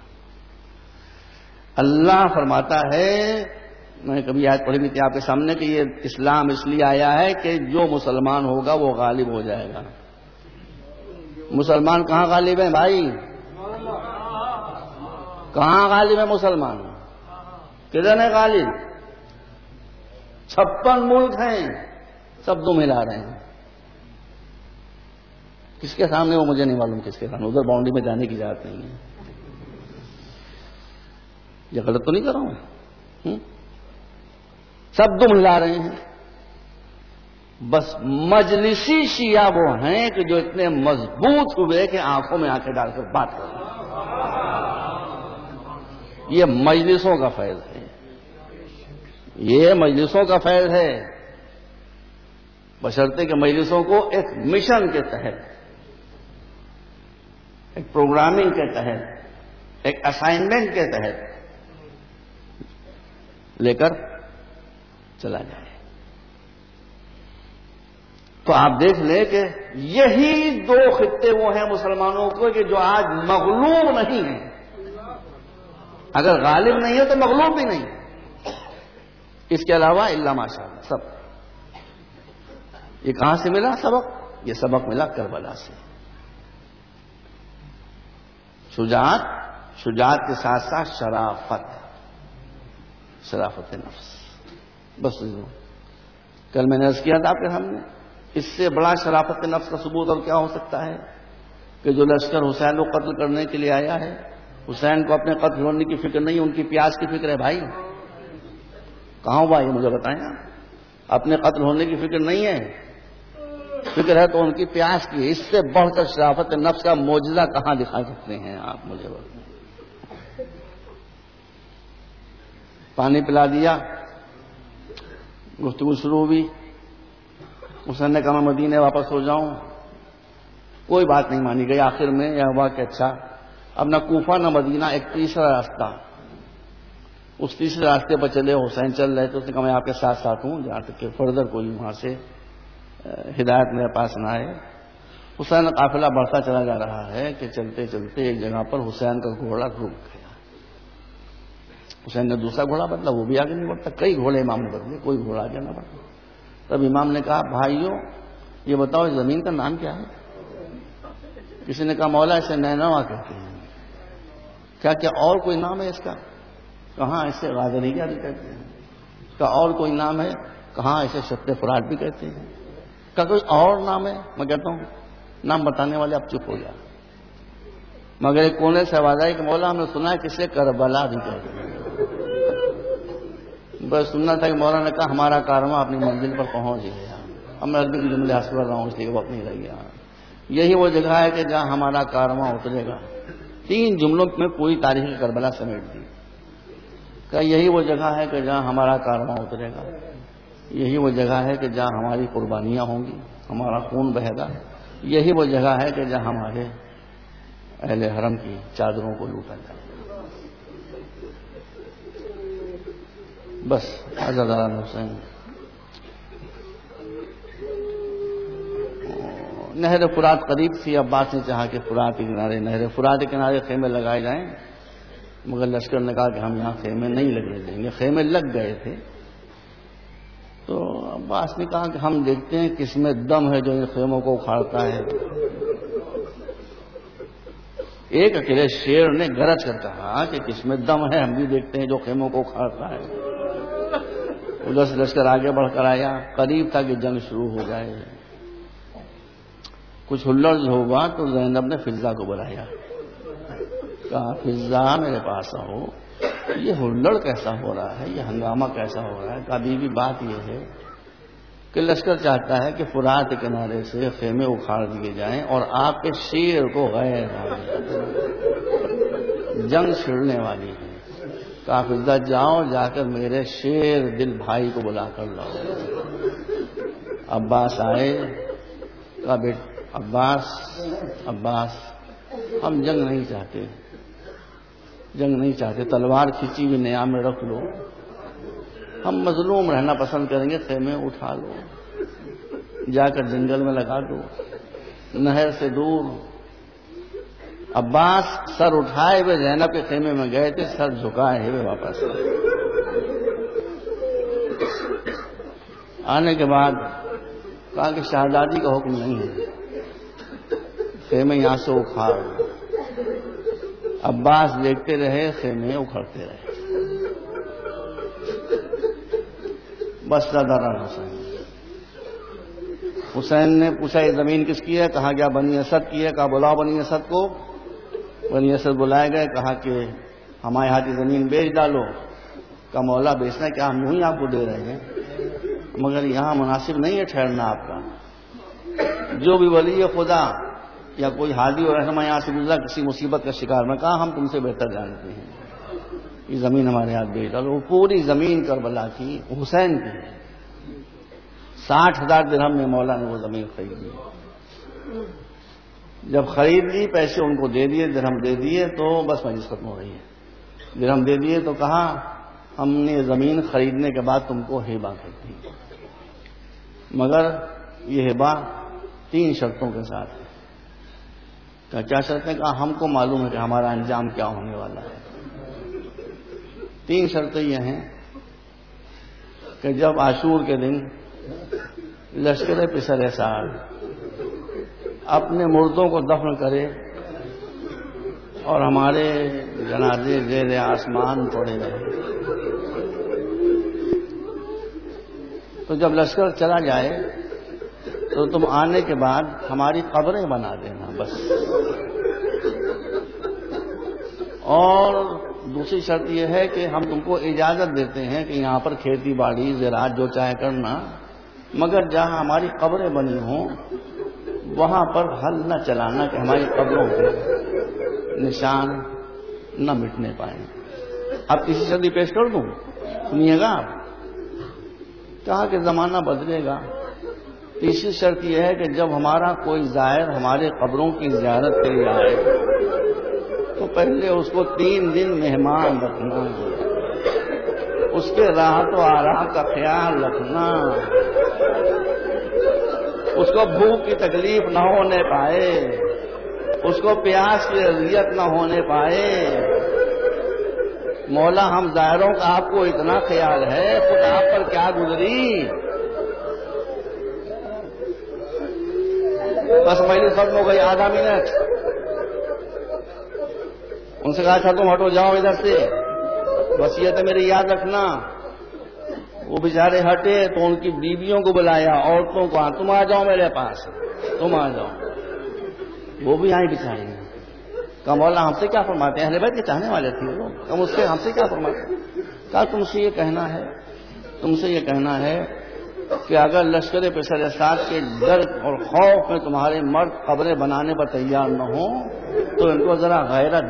اللہ فرماتا ہے، میں نے کبھی آیت پڑھی نہیں تھی آپ کے سامنے، کہ یہ اسلام اس لیے آیا ہے کہ جو مسلمان ہوگا وہ غالب ہو جائے گا. مسلمان کہاں غالب ہیں بھائی؟ کہاں غالب ہے مسلمان؟ کدھر ہے غالب؟ 56 ملک ہیں، سب دم ہلا رہے ہیں. کس کے سامنے وہ مجھے نہیں معلوم کس کے سامنے. ادھر باؤنڈری میں جانے کی اجازت نہیں ہے. یہ غلط تو نہیں کر رہا ہوں؟ سب دم ہلا رہے ہیں. بس مجلسی شیعہ وہ ہیں کہ جو اتنے مضبوط ہوئے کہ آنکھوں میں آنکھیں ڈال کر بات کر رہے ہیں. یہ مجلسوں کا فیض ہے. یہ مجلسوں کا فیض ہے. بشرطے کہ مجلسوں کو ایک مشن کے تحت، ایک پروگرامنگ کے تحت، ایک اسائنمنٹ کے تحت لے کر چلا جائے. تو آپ دیکھ لیں کہ یہی 2 خطے وہ ہیں مسلمانوں کو کہ جو آج مغلوب نہیں ہیں. اگر غالب نہیں ہے تو مغلوب بھی نہیں. اس کے علاوہ الا ماشاءاللہ سب. یہ کہاں سے ملا سبق؟ یہ سبق ملا کربلا سے. شجاعت کے ساتھ ساتھ شرافت نفس. بس کل میں نے عرض کیا تھا آپ کے سامنے، اس سے بڑا شرافت نفس کا ثبوت اور کیا ہو سکتا ہے کہ جو لشکر حسین کو قتل کرنے کے لیے آیا ہے، حسین کو اپنے قتل ہونے کی فکر نہیں، ان کی پیاس کی فکر ہے. بھائی کہاں ہوا یہ مجھے بتائیں. اپنے قتل ہونے کی فکر نہیں ہے، فکر ہے تو ان کی پیاس کی. اس سے بڑھ کر شرافت نفس کا معجزہ کہاں دکھا سکتے ہیں آپ مجھے بتائیں. پانی پلا دیا، گفتگو شروع ہوئی. حسین نے کہا میں مدینے واپس ہو جاؤں. کوئی بات نہیں مانی گئی. آخر میں یہ ہوا کہ اچھا اب نہ کوفہ نہ مدینہ، ایک تیسرا راستہ. اس تیسرے راستے پر چلے. حسین چل رہے تھے. اس نے کہا میں آپ کے ساتھ ساتھ ہوں جہاں تک کہ فردر کوئی وہاں سے ہدایت میرے پاس نہ آئے. حسین کا قافلہ بڑھتا چلا جا رہا ہے کہ چلتے چلتے ایک جگہ پر حسین کا گھوڑا رک گیا. حسین نے دوسرا گھوڑا بدلا، وہ بھی آگے نہیں بڑھتا. کئی گھوڑے امام نے بدلے، کوئی گھوڑا آگے نہ بڑھتا. تب امام نے کہا بھائیوں یہ بتاؤ اس زمین کا نام کیا ہے؟ کسی نے کہا مولا اسے نینوا کہتے ہیں. کیا اور کوئی نام ہے اس کا؟ کہاں اسے غازریہ بھی کہتے ہیں. کہا اور کوئی نام ہے؟ کہاں اسے شط فرات بھی کہتے ہیں. کہا کوئی اور نام ہے؟ میں کہتا ہوں نام بتانے والے اب چپ ہو جائے. مگر ایک کونے سے آواز آئی کہ مولا ہم نے سنا ہے کسے کربلا بھی کہتے ہیں. بس سننا تھا کہ مولا نے کہا ہمارا کارواں اپنی منزل پر پہنچ گیا. اب میں عربی کے جملے حاصل کر رہا ہوں اس لیے وقت نہیں رہ گیا. یہی وہ جگہ ہے کہ جہاں ہمارا کارواں اترے گا. 3 جملوں میں پوری تاریخ کربلا سمیٹ دی کہ یہی وہ جگہ ہے کہ جہاں ہمارا کارواں اترے گا، یہی وہ جگہ ہے کہ جہاں ہماری قربانیاں ہوں گی، ہمارا خون بہے گا، یہی وہ جگہ ہے کہ جہاں ہمارے اہل حرم کی چادروں کو لوٹا جائے. بس عزاداران حسین. نہر فرات قریب تھی، عباس نے چاہا کہ فرات کے کنارے، نہر فرات کے کنارے خیمے لگائے جائیں، مگر لشکر نے کہا کہ ہم یہاں خیمے نہیں لگنے دیں گے. خیمے لگ گئے تھے تو عباس نے کہا کہ ہم دیکھتے ہیں کس میں دم ہے جو ان خیموں کو اکھاڑتا ہے. ایک اکیلے شیر نے گرج کر کہا کہ کس میں دم ہے، ہم بھی دیکھتے ہیں جو خیموں کو اکھاڑتا ہے. ادھر سے لشکر آگے بڑھ کر آیا، قریب تھا کہ جنگ شروع ہو جائے. کچھ ہلڑ ہوگا تو زینب نے فضا کو بلایا، کہا فضا میرے پاس آؤ، یہ ہلڑ کیسا ہو رہا ہے، یہ ہنگامہ کیسا ہو رہا ہے. کبھی بھی بات یہ ہے کہ لشکر چاہتا ہے کہ فرات کے کنارے سے خیمے اکھاڑ دیے جائیں اور آپ کے شیر کو غیر جنگ چھڑنے والی ہے. کہا فضا جاؤ، جا کر میرے شیر دل بھائی کو بلا کر لاؤ. عباس آئے، کہا بیٹا عباس ہم جنگ نہیں چاہتے، جنگ نہیں چاہتے، تلوار کھینچی ہوئی نیام میں رکھ لو، ہم مظلوم رہنا پسند کریں گے. خیمے اٹھا لو، جا کر جنگل میں لگا دو، نہر سے دور. عباس سر اٹھائے ہوئے زینب کے خیمے میں گئے تھے، سر جھکائے ہوئے واپس آنے کے بعد کہا کہ شہزادی کا حکم نہیں ہے، خیمے یہاں سے اکھاڑ. عباس دیکھتے رہے، خیمے اکھڑتے رہے. بس عزاداران حسین. حسین نے پوچھا یہ زمین کس کی ہے؟ کہا گیا بنی اسد کی ہے. کہا بلاؤ بنی اسد کو. بنی اسد بلائے گئے، کہا کہ ہمارے ہاتھ کی زمین بیچ ڈالو. کہا مولا بیچنا کیا، ہم یوں ہی آپ کو دے رہے ہیں، مگر یہاں مناسب نہیں ہے ٹھہرنا آپ کا. جو بھی ولی خدا یا کوئی ہادی اور رہنما یہاں سے گزرا کسی مصیبت کا شکار، میں کہا ہم تم سے بہتر جانتے ہیں، یہ زمین ہمارے ہاتھ بیچ ڈالو. وہ پوری زمین کربلا کی حسین کی ہے. 60,000 درہم میں مولا نے وہ زمین خرید لی. جب خرید لی پیسے ان کو دے دیے، درہم دے دیے، تو بس مجلس ختم ہو رہی ہے. درہم دے دیے تو کہا ہم نے زمین خریدنے کے بعد تم کو ہبہ کر دی، مگر یہ ہبہ 3 شرطوں کے ساتھ ہے. کیا شرطیں؟ کہا ہم کو معلوم ہے کہ ہمارا انجام کیا ہونے والا ہے. 3 شرطیں یہ ہیں کہ جب عاشور کے دن لشکر پسر سال اپنے مردوں کو دفن کرے اور ہمارے جنازے زیر آسمان پڑے رہے، تو جب لشکر چلا جائے تو تم آنے کے بعد ہماری قبریں بنا دینا بس. اور دوسری شرط یہ ہے کہ ہم تم کو اجازت دیتے ہیں کہ یہاں پر کھیتی باڑی زراعت جو چاہے کرنا، مگر جہاں ہماری قبریں بنی ہوں وہاں پر ہل نہ چلانا کہ ہماری قبروں کے نشان نہ مٹنے پائیں. اب تیسری شرط پیش کر دوں، سنیے گا آپ. کہا کہ زمانہ بدلے گا. تیسری شرط یہ ہے کہ جب ہمارا کوئی زائر ہمارے قبروں کی زیارت کے لیے آئے تو پہلے اس کو 3 دن مہمان رکھنا، اس کے راحت و آرام کا خیال رکھنا، اس کو بھوک کی تکلیف نہ ہونے پائے، اس کو پیاس کی اذیت نہ ہونے پائے. مولا ہم زائروں کا آپ کو اتنا خیال ہے، خود آپ پر کیا گزری. بس مجلس ختم ہو گئی، آدھا منٹ. ان سے کہا اچھا تم ہٹو، جاؤ ادھر سے، وصیت ہے میری یاد رکھنا. وہ بیچارے ہٹے تو ان کی بیویوں کو بلایا، عورتوں کو، تم آ جاؤ میرے پاس، تم آ جاؤ. وہ بھی آئی بیچاری. کہا مولا ہم سے کیا فرماتے ہیں، اہل بیت کے چاہنے والے تھے وہ. کہا اس سے ہم سے کیا فرماتے ہیں. کہا تم سے یہ کہنا ہے کہ اگر لشکر پسر اسد کے ڈر اور خوف میں تمہارے مرد قبریں بنانے پر تیار نہ ہوں تو ان کو ذرا غیرت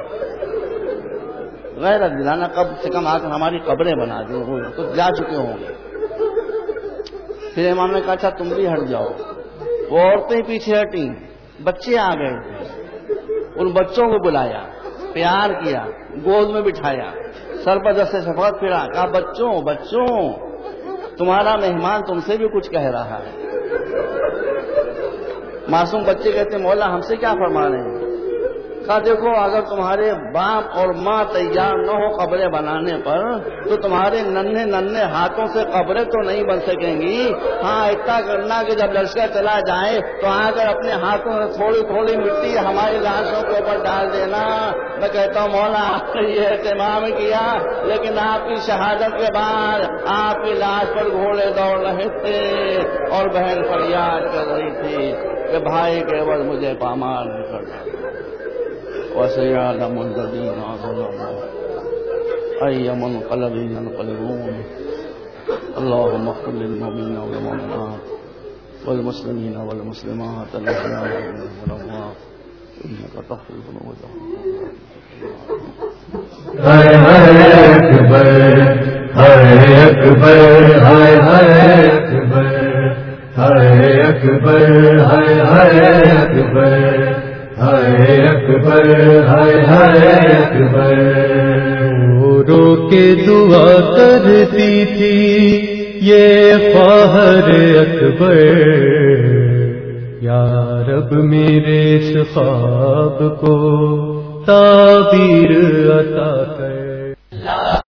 دلانا کم سے کم آ کر ہماری قبریں بنا دیں، وہ تو جا چکے ہوں گے۔ پھر امام نے کہا اچھا تم بھی ہٹ جاؤ۔ وہ عورتیں پیچھے ہٹیں، بچے آ گئے تھے، ان بچوں کو بلایا، پیار کیا، گود میں بٹھایا، سر پر دست شفقت پھرا، کہا بچوں تمہارا مہمان تم سے بھی کچھ کہہ رہا ہے۔ معصوم بچے کہتے ہیں مولا ہم سے کیا فرما رہے ہیں؟ کہا دیکھو اگر تمہارے باپ اور ماں تیار نہ ہو قبریں بنانے پر تو تمہارے ننھے ہاتھوں سے قبریں تو نہیں بن سکیں گی، ہاں اتنا کرنا کہ جب لشکر چلا جائے تو آ کر اپنے ہاتھوں سے تھوڑی تھوڑی مٹی ہماری لاشوں کے اوپر ڈال دینا۔ میں کہتا ہوں مولا آپ نے یہ اہتمام کیا، لیکن آپ کی شہادت کے بعد آپ کی لاش پر گھوڑے دوڑ رہے تھے اور بہن فریاد کر رہی تھی کہ بھائی کے عوض مجھے پامال نہیں کرنا۔ وسيعلم الذين ظلموا أي منقلب ينقلبون اللهم اغفر للمؤمنين والمؤمنات والمسلمين والمسلمات الأحياء منهم والأموات إنك تغفر الذنوب رو کے دعا کرتی تھی یہ خواہر اکبر، یا رب میرے اس خواب کو تعبیر عطا کر۔